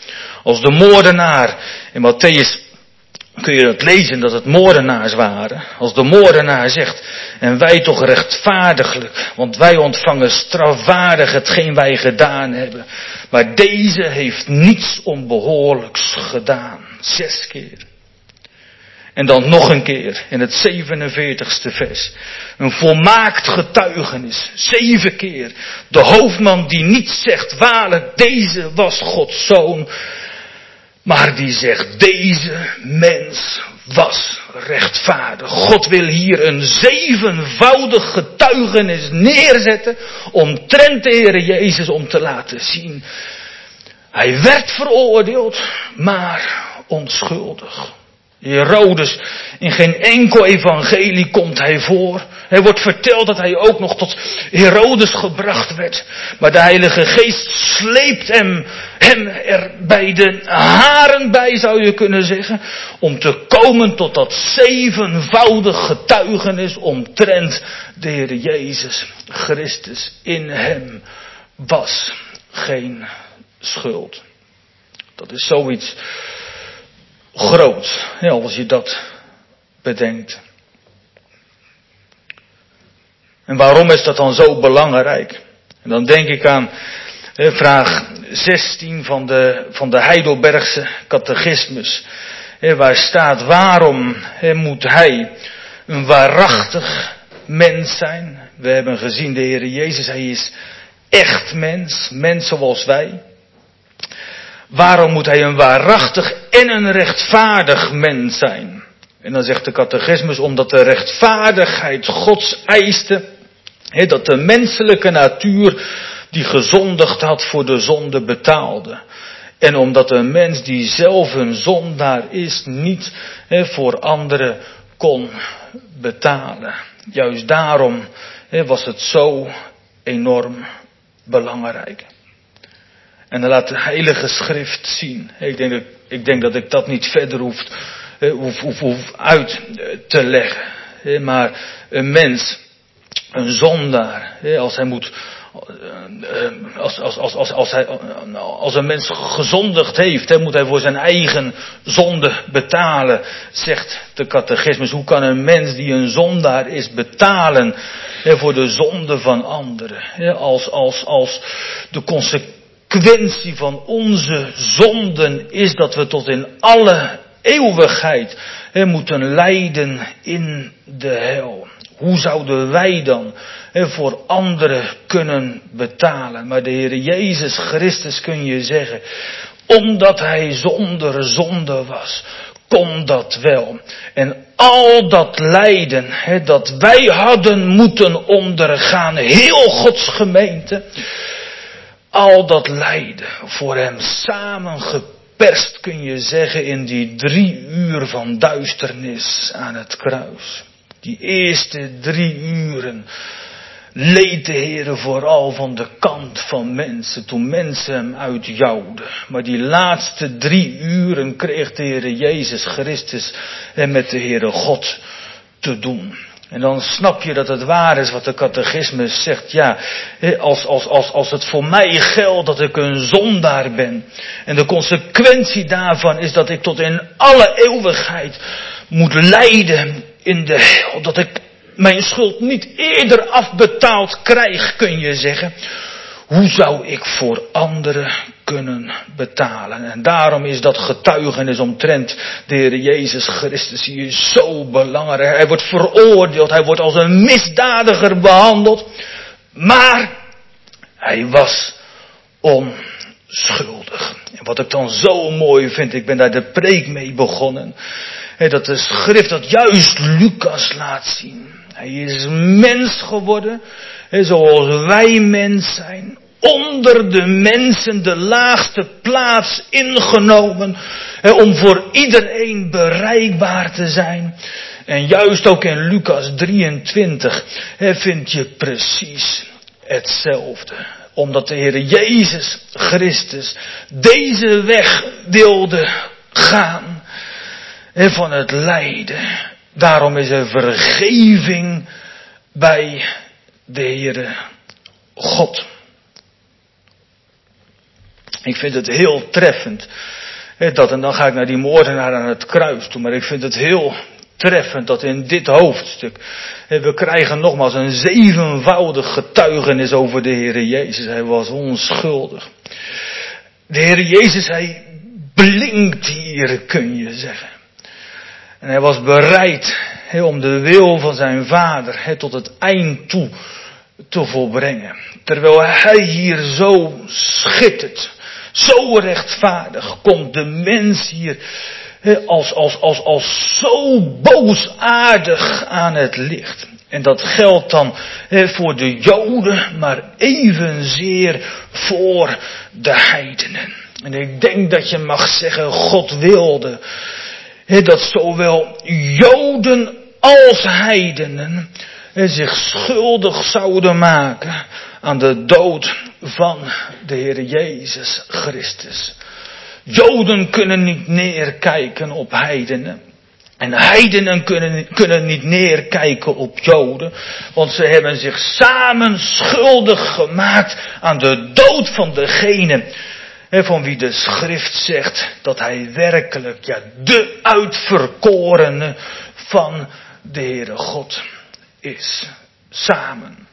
Als de moordenaar, in Matthäus kun je dat lezen dat het moordenaars waren. Als de moordenaar zegt, en wij toch rechtvaardiglijk, want wij ontvangen strafwaardig hetgeen wij gedaan hebben. Maar deze heeft niets onbehoorlijks gedaan. Zes keer. En dan nog een keer in het zevenenveertigste vers. Een volmaakt getuigenis. Zeven keer. De hoofdman die niet zegt waarlijk deze was Gods zoon. Maar die zegt deze mens was rechtvaardig. God wil hier een zevenvoudig getuigenis neerzetten. Omtrent de Heere Jezus om te laten zien. Hij werd veroordeeld, maar onschuldig. Herodes, in geen enkel evangelie komt hij voor. Hij wordt verteld dat hij ook nog tot Herodes gebracht werd. Maar de Heilige Geest sleept hem, hem er bij de haren bij, zou je kunnen zeggen. Om te komen tot dat zevenvoudig getuigenis omtrent de Heer Jezus Christus. In hem was geen schuld. Dat is zoiets groot, ja, als je dat bedenkt. En waarom is dat dan zo belangrijk? En dan denk ik aan eh, vraag zestien van de, van de Heidelbergse catechismus. Eh, waar staat, waarom eh, moet hij een waarachtig mens zijn? We hebben gezien, de Heer Jezus, hij is echt mens, mens zoals wij. Waarom moet hij een waarachtig en een rechtvaardig mens zijn? En dan zegt de catechismus, omdat de rechtvaardigheid Gods eiste, he, dat de menselijke natuur die gezondigd had voor de zonde betaalde. En omdat een mens die zelf een zondaar is, niet he, voor anderen kon betalen. Juist daarom he, was het zo enorm belangrijk. En dan laat de Heilige Schrift zien. Ik denk dat ik, denk dat ik dat niet verder hoef, hoef, hoef, hoef uit te leggen. Maar een mens, een zondaar, als hij moet, als, als, als, als, als, hij, als een mens gezondigd heeft, moet hij voor zijn eigen zonde betalen, zegt de catechismus. Hoe kan een mens die een zondaar is betalen voor de zonde van anderen? Als, als, als de consequentie. De consequentie van onze zonden is dat we tot in alle eeuwigheid he, moeten lijden in de hel. Hoe zouden wij dan he, voor anderen kunnen betalen? Maar de Heer Jezus Christus, kun je zeggen, omdat hij zonder zonde was, kon dat wel. En al dat lijden he, dat wij hadden moeten ondergaan, heel Gods gemeente, al dat lijden voor hem samengeperst, kun je zeggen, in die drie uur van duisternis aan het kruis. Die eerste drie uren leed de Heere vooral van de kant van mensen, toen mensen hem uitjouwden. Maar die laatste drie uren kreeg de Heere Jezus Christus en met de Heere God te doen. En dan snap je dat het waar is wat de catechismus zegt. Ja, als, als, als, als het voor mij geldt dat ik een zondaar ben. En de consequentie daarvan is dat ik tot in alle eeuwigheid moet lijden in de hel. Dat ik mijn schuld niet eerder afbetaald krijg, kun je zeggen. Hoe zou ik voor anderen kunnen betalen? En daarom is dat getuigenis omtrent de Heer Jezus Christus hier zo belangrijk. Hij wordt veroordeeld, hij wordt als een misdadiger behandeld. Maar hij was onschuldig. En wat ik dan zo mooi vind, ik ben daar de preek mee begonnen. Dat de schrift dat juist Lucas laat zien. Hij is mens geworden, zoals wij mens zijn. Onder de mensen de laagste plaats ingenomen. Om voor iedereen bereikbaar te zijn. En juist ook in Lucas drieëntwintig vind je precies hetzelfde. Omdat de Heer Jezus Christus deze weg wilde gaan. Van het lijden. Daarom is er vergeving bij de Heere God. Ik vind het heel treffend. He, dat, en dan ga ik naar die moordenaar aan het kruis toe. Maar ik vind het heel treffend dat in dit hoofdstuk, he, we krijgen nogmaals een zevenvoudig getuigenis over de Heere Jezus. Hij was onschuldig. De Heere Jezus, hij blinkt hier, kun je zeggen. En hij was bereid he, om de wil van zijn vader he, tot het eind toe te volbrengen. Terwijl hij hier zo schittert, zo rechtvaardig, komt de mens hier he, als, als, als, als zo boosaardig aan het licht. En dat geldt dan he, voor de Joden, maar evenzeer voor de heidenen. En ik denk dat je mag zeggen, God wilde he, dat zowel Joden als heidenen he, zich schuldig zouden maken aan de dood van de Heer Jezus Christus. Joden kunnen niet neerkijken op heidenen. En heidenen kunnen, kunnen niet neerkijken op Joden. Want ze hebben zich samen schuldig gemaakt aan de dood van degene van wie de schrift zegt dat hij werkelijk ja, de uitverkorene van de Heere God is. Samen.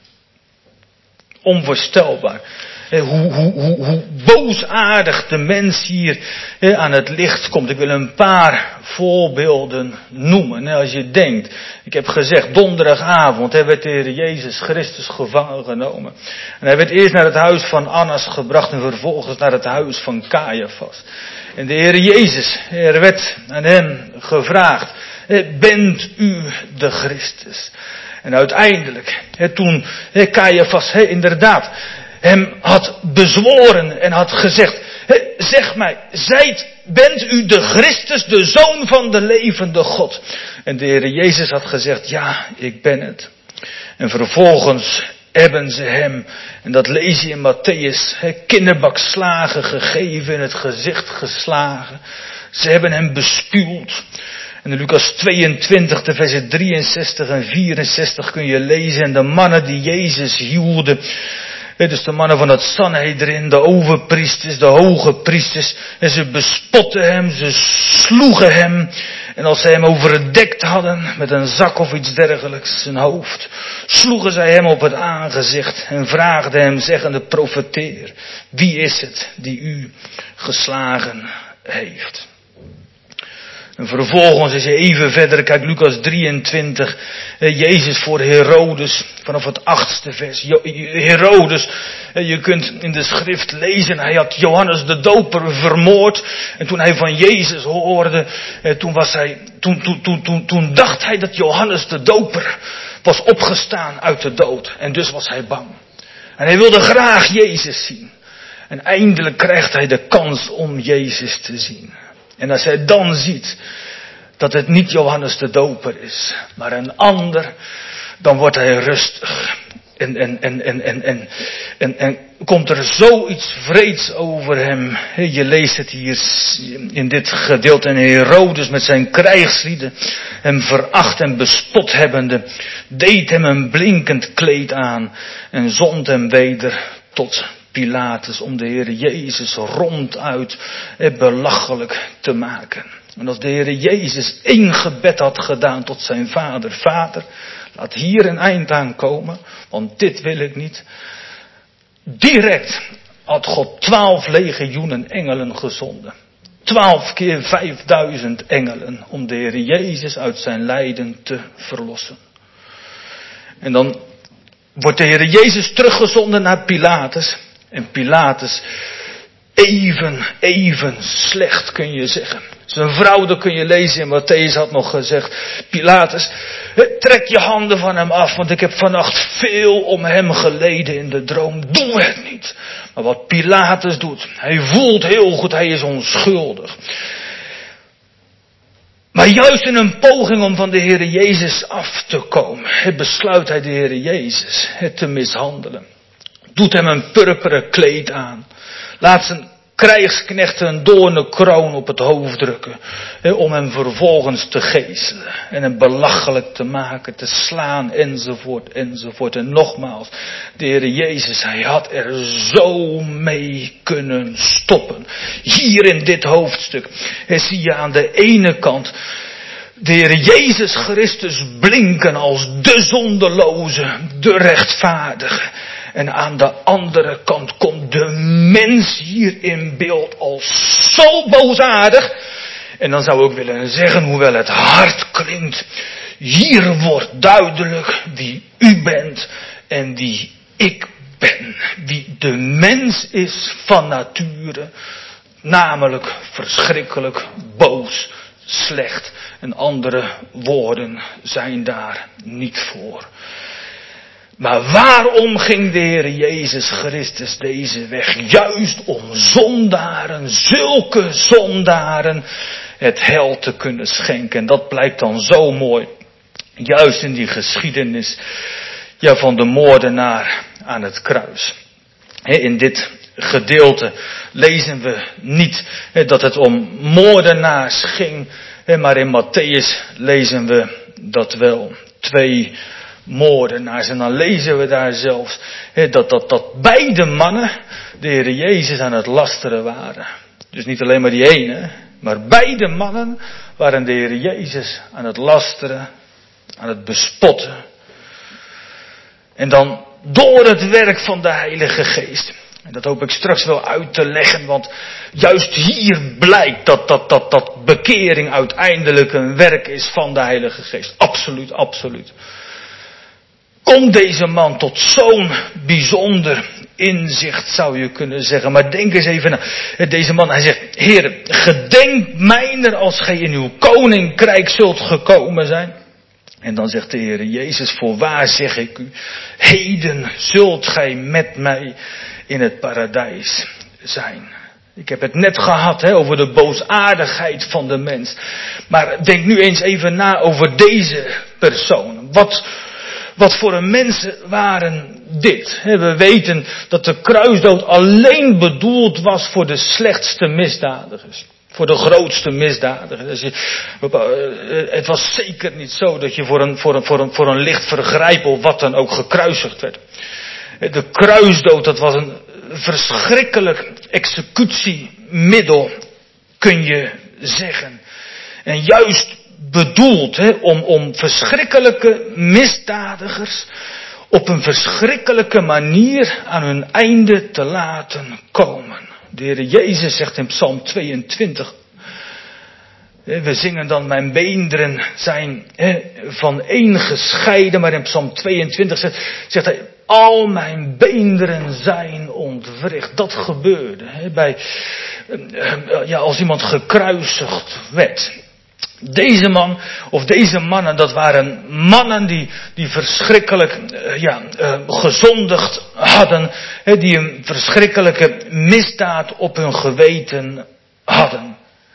Onvoorstelbaar. Hoe, hoe, hoe, hoe boosaardig de mens hier he, aan het licht komt. Ik wil een paar voorbeelden noemen. Als je denkt, ik heb gezegd, donderdagavond he, werd de Heer Jezus Christus gevangen genomen. En hij werd eerst naar het huis van Annas gebracht en vervolgens naar het huis van Caiaphas. En de Heer Jezus, er werd aan hem gevraagd, bent u de Christus? En uiteindelijk, he, toen he, Caiaphas he, inderdaad hem had bezworen en had gezegd, he, zeg mij, zijt, bent u de Christus, de Zoon van de levende God? En de Heer Jezus had gezegd, ja, ik ben het. En vervolgens hebben ze hem, en dat lees je in Matthäus, he, kinderbakslagen gegeven, in het gezicht geslagen. Ze hebben hem bespuwd. En in Lucas tweeëntwintig, de versen drieënzestig en vierenzestig kun je lezen. En de mannen die Jezus hielden, dus de mannen van het Sanhedrin, de overpriesters, de hoge priesters, en ze bespotten hem, ze sloegen hem. En als zij hem overdekt hadden met een zak of iets dergelijks, zijn hoofd, sloegen zij hem op het aangezicht en vraagden hem, zeggende, profeteer, wie is het die u geslagen heeft? En vervolgens, als je even verder kijkt, Lucas drieëntwintig, Jezus voor Herodes, vanaf het achtste vers. Herodes, je kunt in de schrift lezen, hij had Johannes de Doper vermoord. En toen hij van Jezus hoorde, toen, was hij, toen, toen, toen, toen, toen dacht hij dat Johannes de Doper was opgestaan uit de dood. En dus was hij bang. En hij wilde graag Jezus zien. En eindelijk krijgt hij de kans om Jezus te zien. En als hij dan ziet dat het niet Johannes de Doper is, maar een ander, dan wordt hij rustig. En, en, en, en, en, en, en, en komt er zoiets wreeds over hem. Je leest het hier in dit gedeelte. En Herodes met zijn krijgslieden, hem veracht en bespot hebbende, deed hem een blinkend kleed aan en zond hem weder tot Pilatus, om de Heer Jezus ronduit belachelijk te maken. En als de Heer Jezus één gebed had gedaan tot zijn vader, Vader, laat hier een eind aan komen, want dit wil ik niet. Direct had God twaalf legioenen engelen gezonden. Twaalf keer vijfduizend engelen om de Heer Jezus uit zijn lijden te verlossen. En dan wordt de Heer Jezus teruggezonden naar Pilatus. En Pilatus, even, even slecht kun je zeggen. Zijn vrouw, dat kun je lezen in Matthäus, had nog gezegd, Pilatus, trek je handen van hem af, want ik heb vannacht veel om hem geleden in de droom. Doe het niet. Maar wat Pilatus doet, hij voelt heel goed, hij is onschuldig. Maar juist in een poging om van de Heer Jezus af te komen, besluit hij de Heer Jezus te mishandelen. Doet hem een purperen kleed aan. Laat zijn krijgsknechten een doornen kroon op het hoofd drukken. He, om hem vervolgens te geeselen. En hem belachelijk te maken, te slaan enzovoort enzovoort. En nogmaals, de Heer Jezus, hij had er zo mee kunnen stoppen. Hier in dit hoofdstuk he, zie je aan de ene kant de Heer Jezus Christus blinken als de zondeloze, de rechtvaardige. En aan de andere kant komt de mens hier in beeld als zo boosaardig. En dan zou ik willen zeggen, hoewel het hard klinkt, hier wordt duidelijk wie u bent en wie ik ben. Wie de mens is van nature, namelijk verschrikkelijk boos, slecht. En andere woorden zijn daar niet voor. Maar waarom ging de Heer Jezus Christus deze weg? Juist om zondaren, zulke zondaren, het heil te kunnen schenken. En dat blijkt dan zo mooi. Juist in die geschiedenis ja, van de moordenaar aan het kruis. In dit gedeelte lezen we niet dat het om moordenaars ging. Maar in Matthäus lezen we dat wel. Twee moordenaars. En dan lezen we daar zelfs he, dat, dat, dat beide mannen de Heer Jezus aan het lasteren waren. Dus niet alleen maar die ene, maar beide mannen waren de Heer Jezus aan het lasteren, aan het bespotten. En dan door het werk van de Heilige Geest. En dat hoop ik straks wel uit te leggen, want juist hier blijkt dat, dat, dat, dat bekering uiteindelijk een werk is van de Heilige Geest. Absoluut, absoluut. Komt deze man tot zo'n bijzonder inzicht, zou je kunnen zeggen. Maar denk eens even na. Deze man, hij zegt, Heer, gedenk mijner als gij in uw koninkrijk zult gekomen zijn. En dan zegt de Heer Jezus, voorwaar zeg ik u, heden zult gij met mij in het paradijs zijn. Ik heb het net gehad he, over de boosaardigheid van de mens. Maar denk nu eens even na over deze personen. Wat... Wat voor een mensen waren dit? We weten dat de kruisdood alleen bedoeld was voor de slechtste misdadigers. Voor de grootste misdadigers. Het was zeker niet zo dat je voor een, voor een, voor een, voor een licht vergrijp of wat dan ook gekruisigd werd. De kruisdood, dat was een verschrikkelijk executiemiddel, kun je zeggen. En juist bedoeld he, om, om verschrikkelijke misdadigers op een verschrikkelijke manier aan hun einde te laten komen. De Heer Jezus zegt in Psalm tweeëntwintig. We zingen dan, mijn beenderen zijn he, van één gescheiden, maar in Psalm tweeëntwintig zegt, zegt hij, al mijn beenderen zijn ontwricht. Dat gebeurde he, bij, ja, als iemand gekruisigd werd. Deze man, of deze mannen, dat waren mannen die, die verschrikkelijk uh, ja, uh, gezondigd hadden. He, die een verschrikkelijke misdaad op hun geweten hadden.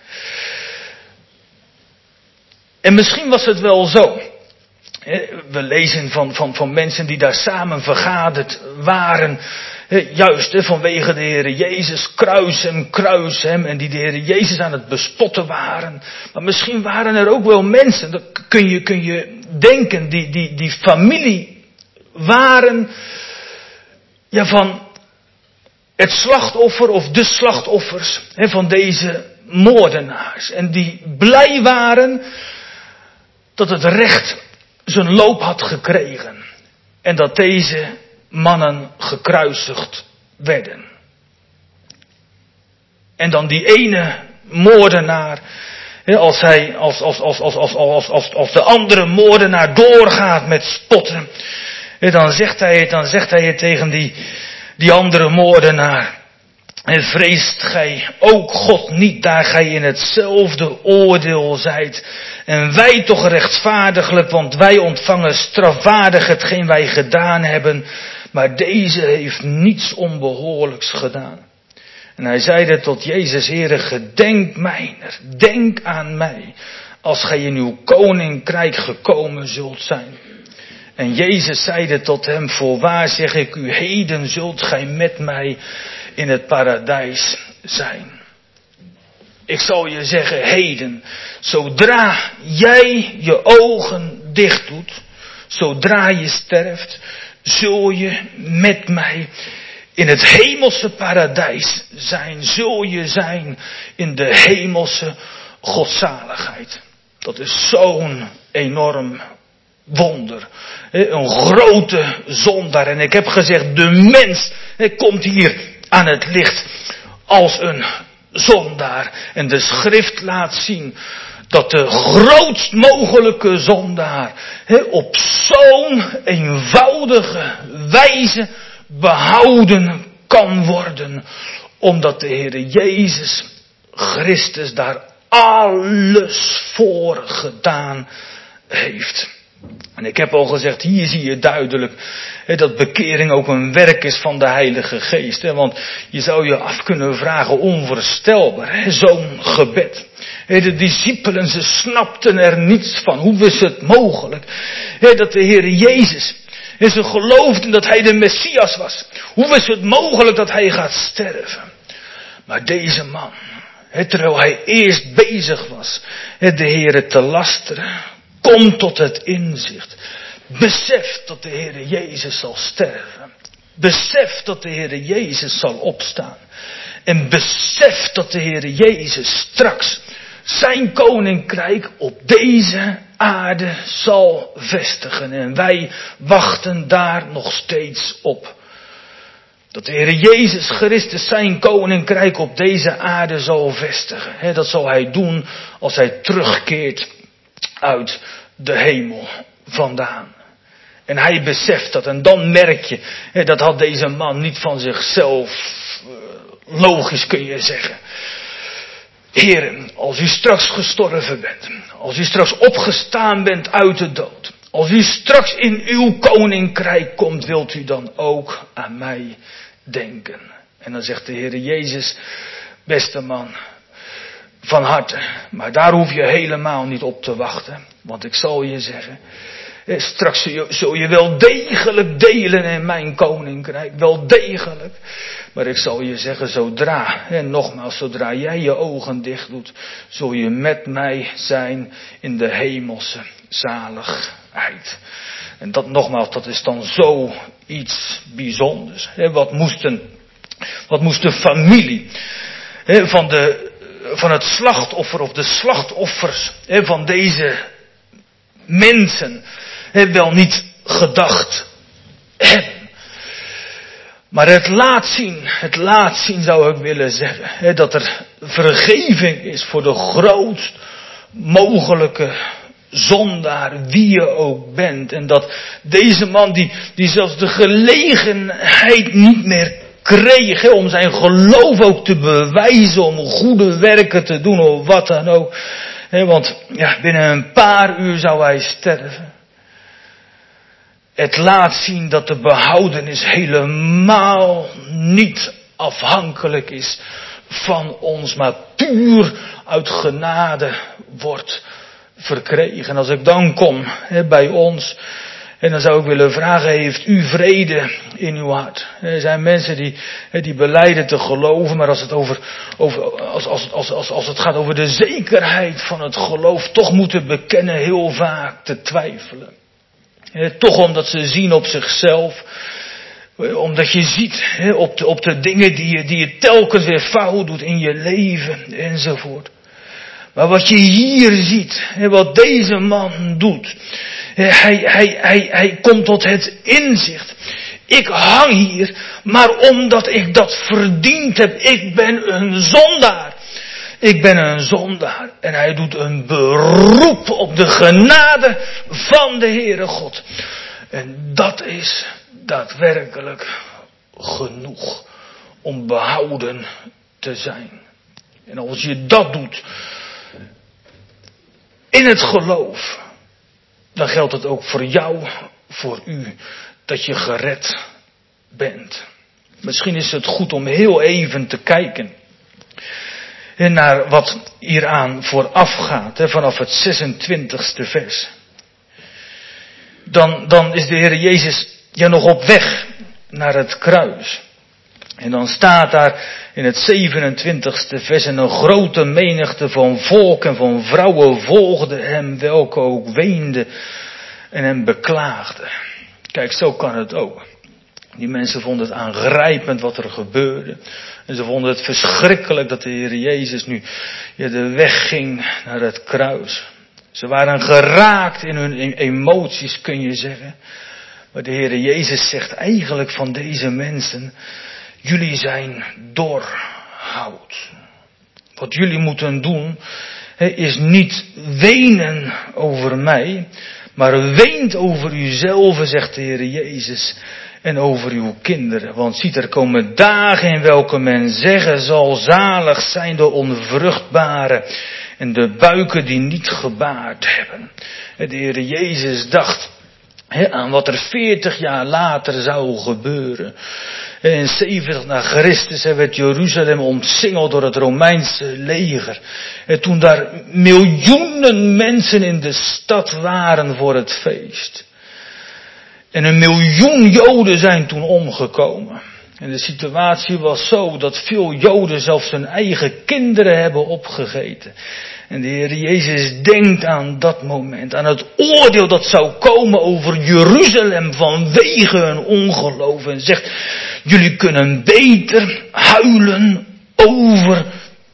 En misschien was het wel zo. He, we lezen van, van, van mensen die daar samen vergaderd waren. He, juist he, vanwege de Heer Jezus, kruis hem, kruis hem. En die de Heer Jezus aan het bespotten waren. Maar misschien waren er ook wel mensen, dat kun je, kun je denken, die, die, die familie waren ja, van het slachtoffer of de slachtoffers he, van deze moordenaars. En die blij waren dat het recht zijn loop had gekregen. En dat deze mannen gekruisigd werden. En dan die ene moordenaar, als hij, als, als, als, als, als, als, als, als de andere moordenaar doorgaat met spotten, dan zegt hij het, dan zegt hij het tegen die, die andere moordenaar. En vreest gij ook God niet, daar gij in hetzelfde oordeel zijt. En wij toch rechtvaardiglijk, want wij ontvangen strafwaardig hetgeen wij gedaan hebben. Maar deze heeft niets onbehoorlijks gedaan. En hij zeide tot Jezus, Heere, gedenk mijner, denk aan mij, als gij in uw koninkrijk gekomen zult zijn. En Jezus zeide tot hem, voorwaar zeg ik u, heden zult gij met mij in het paradijs zijn. Ik zal je zeggen, heden, zodra jij je ogen dicht doet, zodra je sterft, zul je met mij in het hemelse paradijs zijn. Zul je zijn in de hemelse godzaligheid. Dat is zo'n enorm wonder. Een grote zondaar. En ik heb gezegd, de mens komt hier aan het licht als een zondaar. En de schrift laat zien dat de grootst mogelijke zondaar op zo'n eenvoudige wijze behouden kan worden. Omdat de Heere Jezus Christus daar alles voor gedaan heeft. En ik heb al gezegd, hier zie je duidelijk hè, dat bekering ook een werk is van de Heilige Geest. Hè, want je zou je af kunnen vragen, onvoorstelbaar, hè, zo'n gebed. Hè, de discipelen, ze snapten er niets van. Hoe is het mogelijk hè, dat de Heer Jezus, hè, ze geloofden dat Hij de Messias was. Hoe is het mogelijk dat Hij gaat sterven? Maar deze man, hè, terwijl hij eerst bezig was hè, de Heer te lasteren, kom tot het inzicht. Besef dat de Heere Jezus zal sterven. Besef dat de Heere Jezus zal opstaan. En besef dat de Heere Jezus straks zijn koninkrijk op deze aarde zal vestigen. En wij wachten daar nog steeds op. Dat de Heere Jezus Christus zijn koninkrijk op deze aarde zal vestigen. He, dat zal Hij doen als Hij terugkeert uit de hemel vandaan. En hij beseft dat. En dan merk je, hè, dat had deze man niet van zichzelf, uh, logisch kun je zeggen. Heren, als u straks gestorven bent, als u straks opgestaan bent uit de dood, als u straks in uw koninkrijk komt, wilt u dan ook aan mij denken. En dan zegt de Heere Jezus, beste man, van harte, maar daar hoef je helemaal niet op te wachten. Want ik zal je zeggen, straks zul je, zul je wel degelijk delen in mijn koninkrijk. Wel degelijk. Maar ik zal je zeggen, zodra, en nogmaals, zodra jij je ogen dicht doet, zul je met mij zijn in de hemelse zaligheid. En dat nogmaals, dat is dan zo iets bijzonders. Wat moest een, wat moest de familie van de van het slachtoffer of de slachtoffers hè, van deze mensen hè, wel niet gedacht hebben. Maar het laat zien, het laat zien zou ik willen zeggen, hè, dat er vergeving is voor de grootst mogelijke zondaar, wie je ook bent. En dat deze man die, die zelfs de gelegenheid niet meer kreeg he, om zijn geloof ook te bewijzen, om goede werken te doen of wat dan ook. He, want ja, binnen een paar uur zou hij sterven. Het laat zien dat de behoudenis helemaal niet afhankelijk is van ons, maar puur uit genade wordt verkregen. Als ik dan kom he, bij ons, en dan zou ik willen vragen, heeft u vrede in uw hart? Er zijn mensen die, die belijden te geloven, maar als het, over, over, als, als, als, als, als het gaat over de zekerheid van het geloof, toch moeten bekennen heel vaak te twijfelen. Toch omdat ze zien op zichzelf, omdat je ziet op de, op de dingen die je, die je telkens weer fout doet in je leven enzovoort. Maar wat je hier ziet, wat deze man doet, hij, hij, hij, hij komt tot het inzicht. Ik hang hier, maar omdat ik dat verdiend heb. Ik ben een zondaar. Ik ben een zondaar. En hij doet een beroep op de genade van de Heere God. En dat is daadwerkelijk genoeg om behouden te zijn. En als je dat doet in het geloof, dan geldt het ook voor jou, voor u, dat je gered bent. Misschien is het goed om heel even te kijken naar wat hieraan vooraf gaat, vanaf het zesentwintigste vers. Dan, dan is de Heer Jezus ja nog op weg naar het kruis. En dan staat daar in het zevenentwintigste vers, en een grote menigte van volk en van vrouwen volgde hem, welke ook weenden en hem beklaagden. Kijk, zo kan het ook. Die mensen vonden het aangrijpend wat er gebeurde. En ze vonden het verschrikkelijk dat de Heer Jezus nu ja, de weg ging naar het kruis. Ze waren geraakt in hun emoties, kun je zeggen. Maar de Heer Jezus zegt eigenlijk van deze mensen: jullie zijn dor hout. Wat jullie moeten doen, he, is niet wenen over mij, maar weent over uzelf, zegt de Heer Jezus, en over uw kinderen. Want ziet, er komen dagen in welke men zeggen zal: zalig zijn de onvruchtbare en de buiken die niet gebaard hebben. De Heer Jezus dacht he, aan wat er veertig jaar later zou gebeuren. In zeventig na Christus werd Jeruzalem omsingeld door het Romeinse leger. En toen daar miljoenen mensen in de stad waren voor het feest. En een miljoen Joden zijn toen omgekomen. En de situatie was zo dat veel Joden zelfs hun eigen kinderen hebben opgegeten. En de Heer Jezus denkt aan dat moment, aan het oordeel dat zou komen over Jeruzalem vanwege hun ongeloof. En zegt: jullie kunnen beter huilen over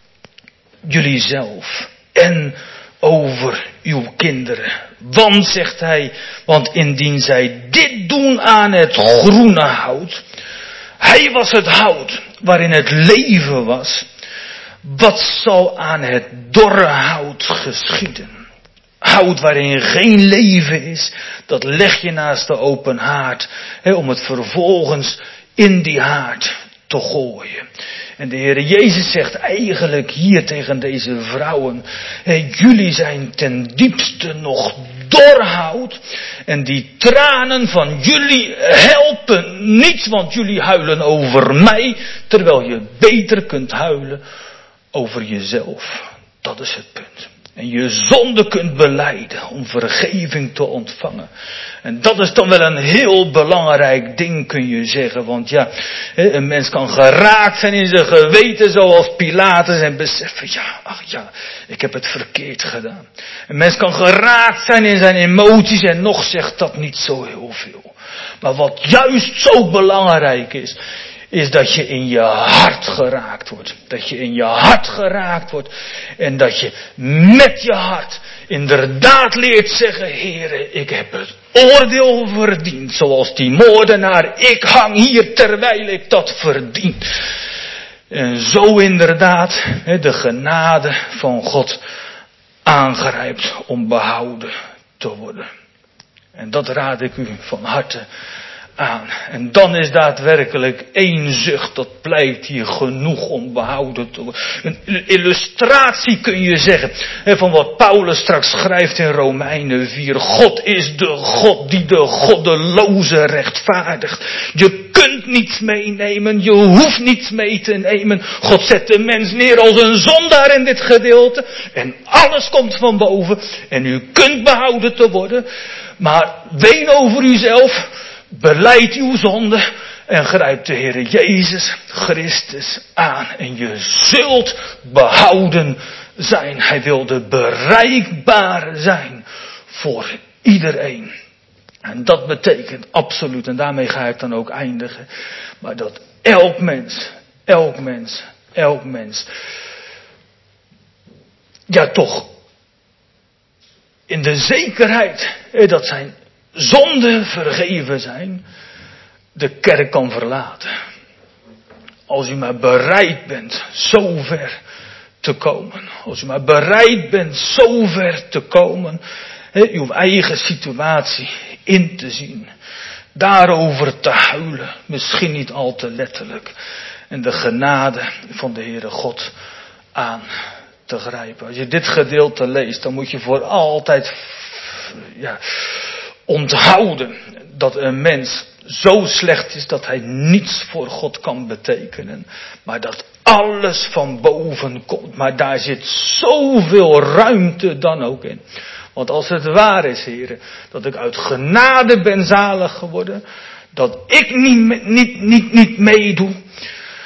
jullie zelf en over uw kinderen. Want, zegt hij, want indien zij dit doen aan het groene hout, hij was het hout waarin het leven was, wat zal aan het dorre hout geschieden? Hout waarin geen leven is, dat leg je naast de open haard, he, om het vervolgens in die haard te gooien. En de Heer Jezus zegt eigenlijk hier tegen deze vrouwen: hey, jullie zijn ten diepste nog dor hout. En die tranen van jullie helpen niets, want jullie huilen over mij, terwijl je beter kunt huilen over jezelf. Dat is het punt. En je zonde kunt belijden om vergeving te ontvangen. En dat is dan wel een heel belangrijk ding, kun je zeggen. Want ja, een mens kan geraakt zijn in zijn geweten zoals Pilatus en beseffen: ja, ach ja, ik heb het verkeerd gedaan. Een mens kan geraakt zijn in zijn emoties en nog zegt dat niet zo heel veel. Maar wat juist zo belangrijk is, is dat je in je hart geraakt wordt. Dat je in je hart geraakt wordt. En dat je met je hart inderdaad leert zeggen: Heere, ik heb het oordeel verdiend. Zoals die moordenaar, ik hang hier terwijl ik dat verdien. En zo inderdaad de genade van God aangrijpt om behouden te worden. En dat raad ik u van harte aan. En dan is daadwerkelijk één zucht, dat blijkt hier genoeg om behouden te worden. Een illustratie kun je zeggen van wat Paulus straks schrijft in Romeinen vier. God is de God die de goddeloze rechtvaardigt. Je kunt niets meenemen, je hoeft niets mee te nemen. God zet de mens neer als een zondaar in dit gedeelte. En alles komt van boven. En u kunt behouden te worden. Maar ween over uzelf. Belijd uw zonde en grijp de Heer Jezus Christus aan. En je zult behouden zijn. Hij wilde bereikbaar zijn voor iedereen. En dat betekent absoluut, en daarmee ga ik dan ook eindigen, maar dat elk mens, elk mens, elk mens, ja toch, in de zekerheid dat zijn zonden vergeven zijn, de kerk kan verlaten. Als u maar bereid bent zo ver te komen. Als u maar bereid bent zo ver te komen, he, uw eigen situatie in te zien. Daarover te huilen. Misschien niet al te letterlijk. En de genade van de Heere God aan te grijpen. Als je dit gedeelte leest, dan moet je voor altijd ja, onthouden dat een mens zo slecht is dat hij niets voor God kan betekenen. Maar dat alles van boven komt. Maar daar zit zoveel ruimte dan ook in. Want als het waar is, heren, dat ik uit genade ben zalig geworden. Dat ik niet, niet, niet, niet meedoe.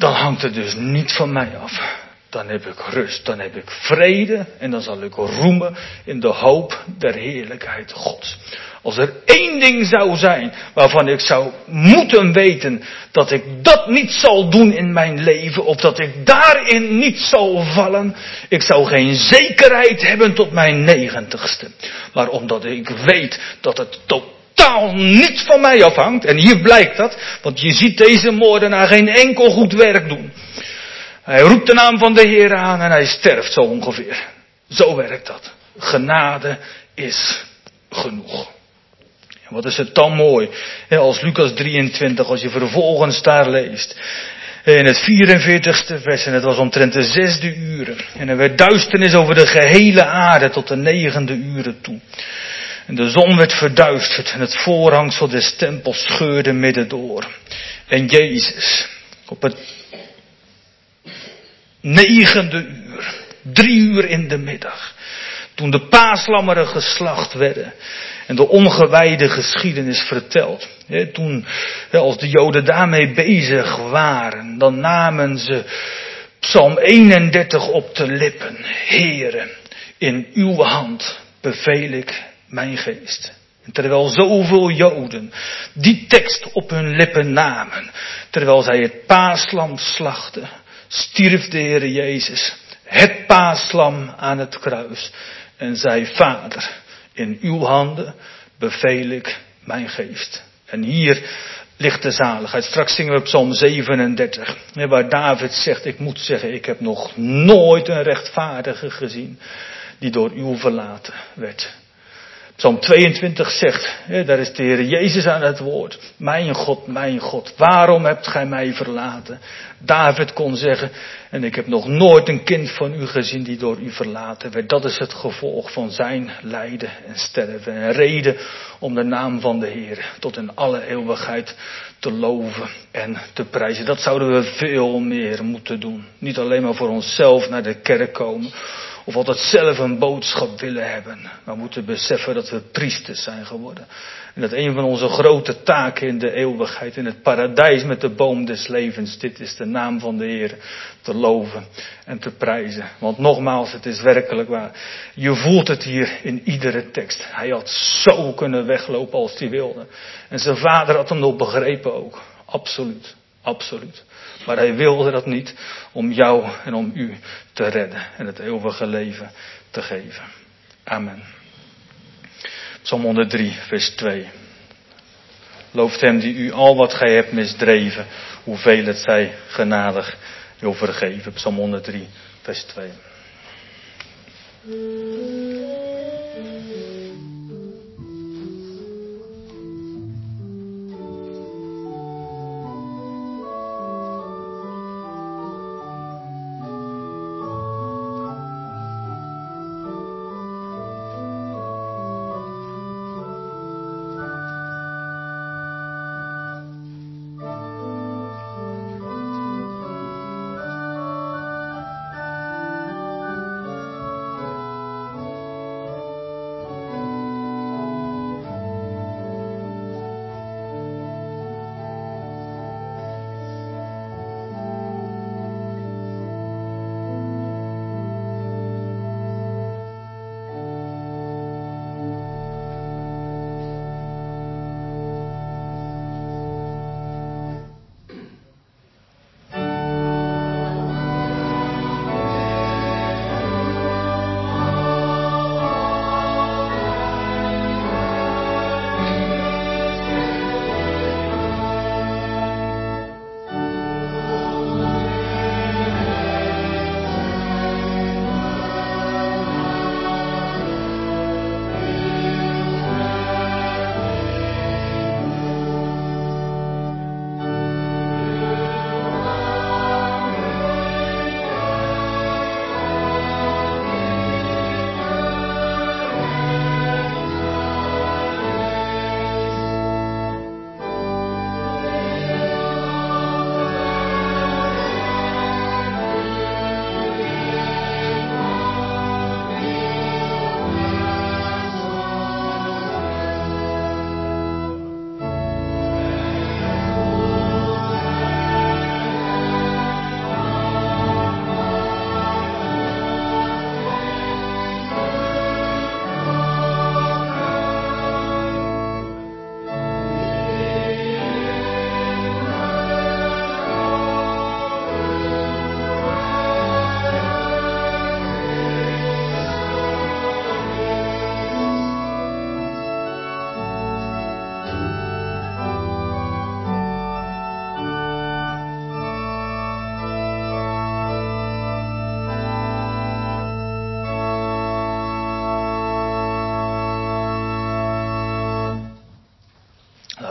dan hangt het dus niet van mij af. Dan heb ik rust, dan heb ik vrede en dan zal ik roemen in de hoop der heerlijkheid Gods. Als er één ding zou zijn waarvan ik zou moeten weten dat ik dat niet zal doen in mijn leven of dat ik daarin niet zal vallen, ik zou geen zekerheid hebben tot mijn negentigste. Maar omdat ik weet dat het totaal niet van mij afhangt, en hier blijkt dat, want je ziet deze moordenaar geen enkel goed werk doen. Hij roept de naam van de Heer aan en hij sterft zo ongeveer. Zo werkt dat. Genade is genoeg. En wat is het dan mooi. Als Lucas drieëntwintig, als je vervolgens daar leest. In het vierenveertigste vers, en het was omtrent de zesde uren. En er werd duisternis over de gehele aarde tot de negende uren toe. En de zon werd verduisterd en het voorhangsel des tempels scheurde midden door. En Jezus, op het negende uur, drie uur in de middag, toen de paaslammeren geslacht werden en de ongewijde geschiedenis verteld. He, toen, als de Joden daarmee bezig waren, dan namen ze Psalm eenendertig op de lippen. Heere, in uw hand beveel ik mijn geest. En terwijl zoveel Joden die tekst op hun lippen namen, terwijl zij het paaslam slachten, stierf de Heer Jezus, het paaslam aan het kruis, en zei: Vader, in uw handen beveel ik mijn geest. En hier ligt de zaligheid. Straks zingen we Psalm zevenendertig, waar David zegt: ik moet zeggen, ik heb nog nooit een rechtvaardige gezien die door u verlaten werd. Psalm tweeëntwintig zegt, hè, daar is de Heer Jezus aan het woord. Mijn God, mijn God, waarom hebt gij mij verlaten? David kon zeggen, en ik heb nog nooit een kind van u gezien die door u verlaten werd. Dat is het gevolg van zijn lijden en sterven. Een reden om de naam van de Heer tot in alle eeuwigheid te loven en te prijzen. Dat zouden we veel meer moeten doen. Niet alleen maar voor onszelf naar de kerk komen, of altijd zelf een boodschap willen hebben. Maar we moeten beseffen dat we priesters zijn geworden. En dat een van onze grote taken in de eeuwigheid, in het paradijs met de boom des levens, dit is de naam van de Heer te loven en te prijzen. Want nogmaals, het is werkelijk waar. Je voelt het hier in iedere tekst. Hij had zo kunnen weglopen als hij wilde. En zijn vader had hem nog begrepen ook. Absoluut. Absoluut. Maar hij wilde dat niet om jou en om u te redden en het eeuwige leven te geven. Amen. Psalm honderddrie, vers twee. Looft hem die u al wat gij hebt misdreven, hoeveel het zij genadig wil vergeven. Psalm honderddrie, vers twee.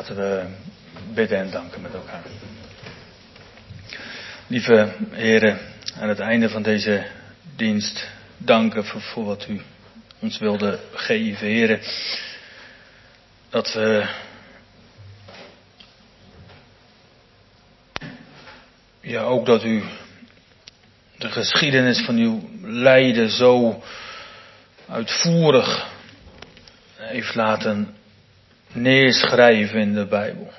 Laten we bidden en danken met elkaar. Lieve heren, aan het einde van deze dienst danken voor, voor wat u ons wilde geven, heren. Dat we ja ook dat u de geschiedenis van uw lijden zo uitvoerig heeft laten neerschrijven in de Bijbel.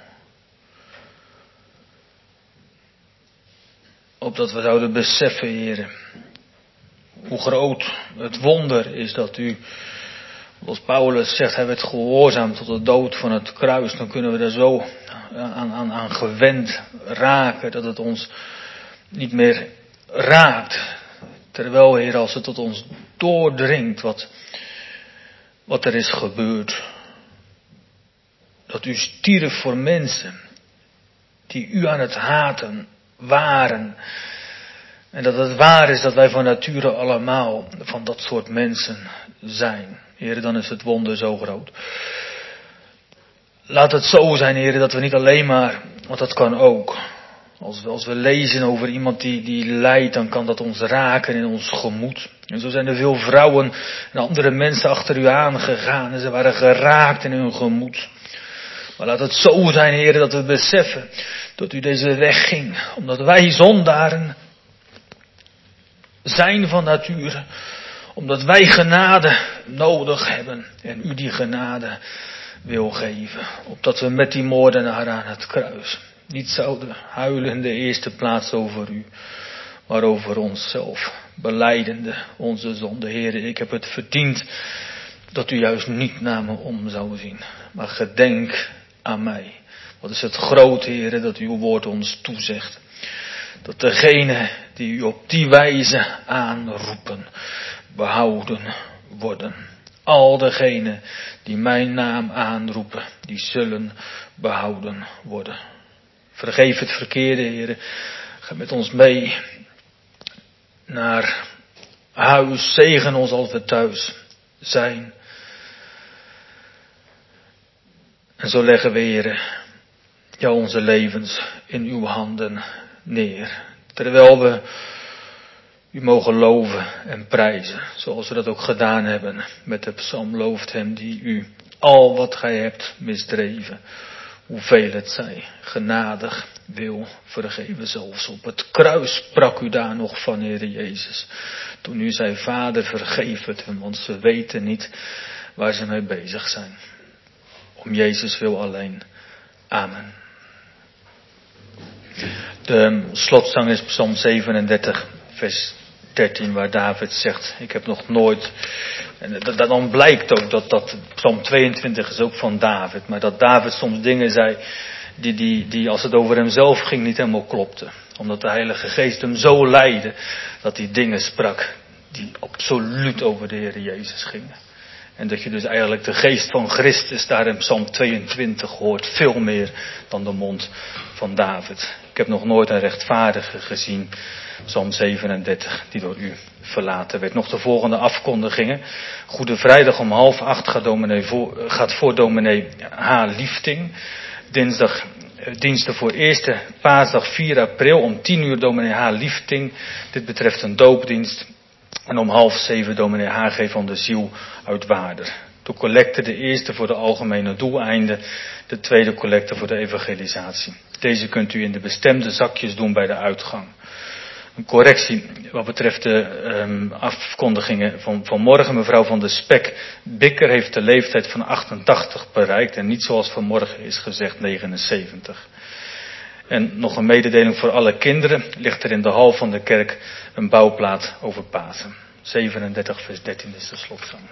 Opdat we zouden beseffen, heren, hoe groot het wonder is dat u, zoals Paulus zegt, hij werd gehoorzaam tot de dood van het kruis. Dan kunnen we daar zo aan, aan, aan gewend raken dat het ons niet meer raakt. Terwijl, Heer, als het tot ons doordringt wat, wat er is gebeurd. Dat u stierf voor mensen die u aan het haten waren. En dat het waar is dat wij van nature allemaal van dat soort mensen zijn. Heer, dan is het wonder zo groot. Laat het zo zijn, Heer, dat we niet alleen maar, want dat kan ook. Als we, als we lezen over iemand die, die lijdt, dan kan dat ons raken in ons gemoed. En zo zijn er veel vrouwen en andere mensen achter u aangegaan en ze waren geraakt in hun gemoed. Maar laat het zo zijn, Heer, dat we beseffen dat u deze weg ging. Omdat wij zondaren zijn van nature. Omdat wij genade nodig hebben. En u die genade wil geven. Opdat we met die moordenaar aan het kruis niet zouden huilen in de eerste plaats over u. Maar over onszelf. Belijdende onze zonde. Heer, ik heb het verdiend dat u juist niet naar me om zou zien. Maar gedenk aan mij. Wat is het groot, Heere, dat uw woord ons toezegt. Dat degenen die u op die wijze aanroepen, behouden worden. Al degenen die mijn naam aanroepen, die zullen behouden worden. Vergeef het verkeerde, Heere. Ga met ons mee naar huis. Zegen ons als we thuis zijn. En zo leggen we, Heere, ja, onze levens in uw handen neer. Terwijl we u mogen loven en prijzen. Zoals we dat ook gedaan hebben met de psalm. Looft hem die u al wat gij hebt misdreven. Hoeveel het zij genadig wil vergeven. Zelfs op het kruis sprak u daar nog van, Heere Jezus. Toen u zei, Vader, vergeef het hem, want ze weten niet waar ze mee bezig zijn. Om Jezus wil alleen. Amen. De slotzang is Psalm zevenendertig, vers dertien, waar David zegt, ik heb nog nooit, en dan blijkt ook dat, dat Psalm tweeëntwintig is ook van David, maar dat David soms dingen zei, die, die, die als het over hemzelf ging niet helemaal klopten. Omdat de Heilige Geest hem zo leidde, dat hij dingen sprak, die absoluut over de Heer Jezus gingen. En dat je dus eigenlijk de geest van Christus daar in Psalm tweeëntwintig hoort. Veel meer dan de mond van David. Ik heb nog nooit een rechtvaardige gezien. Psalm zevenendertig, die door u verlaten werd. Nog de volgende afkondigingen. Goede Vrijdag om half acht gaat, dominee voor, gaat voor dominee H. Liefting. Dinsdag, diensten voor eerste paasdag vier april om tien uur dominee H. Liefting. Dit betreft een doopdienst. En om half zeven dominee H G van de Ziel uit Waarder. De collecte, de eerste voor de algemene doeleinden. De tweede collecte voor de evangelisatie. Deze kunt u in de bestemde zakjes doen bij de uitgang. Een correctie wat betreft de um, afkondigingen van, van morgen. Mevrouw van de Spek Bikker heeft de leeftijd van achtentachtig bereikt. En niet zoals vanmorgen is gezegd negenenzeventig. En nog een mededeling voor alle kinderen. Ligt er in de hal van de kerk een bouwplaat over Pasen. zevenendertig vers dertien is de slotzang.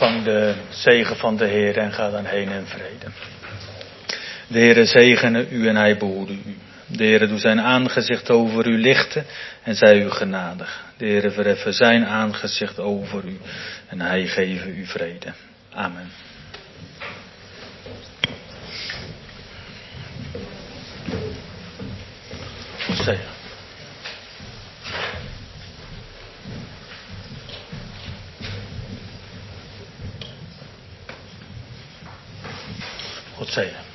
Ontvang de zegen van de Heer en ga dan heen in vrede. De Heere zegene u en hij behoede u. De Heere doe zijn aangezicht over u lichten en zij u genadig. De Heere verheffen zijn aangezicht over u en hij geven u vrede. Amen. God zegen. God zegen.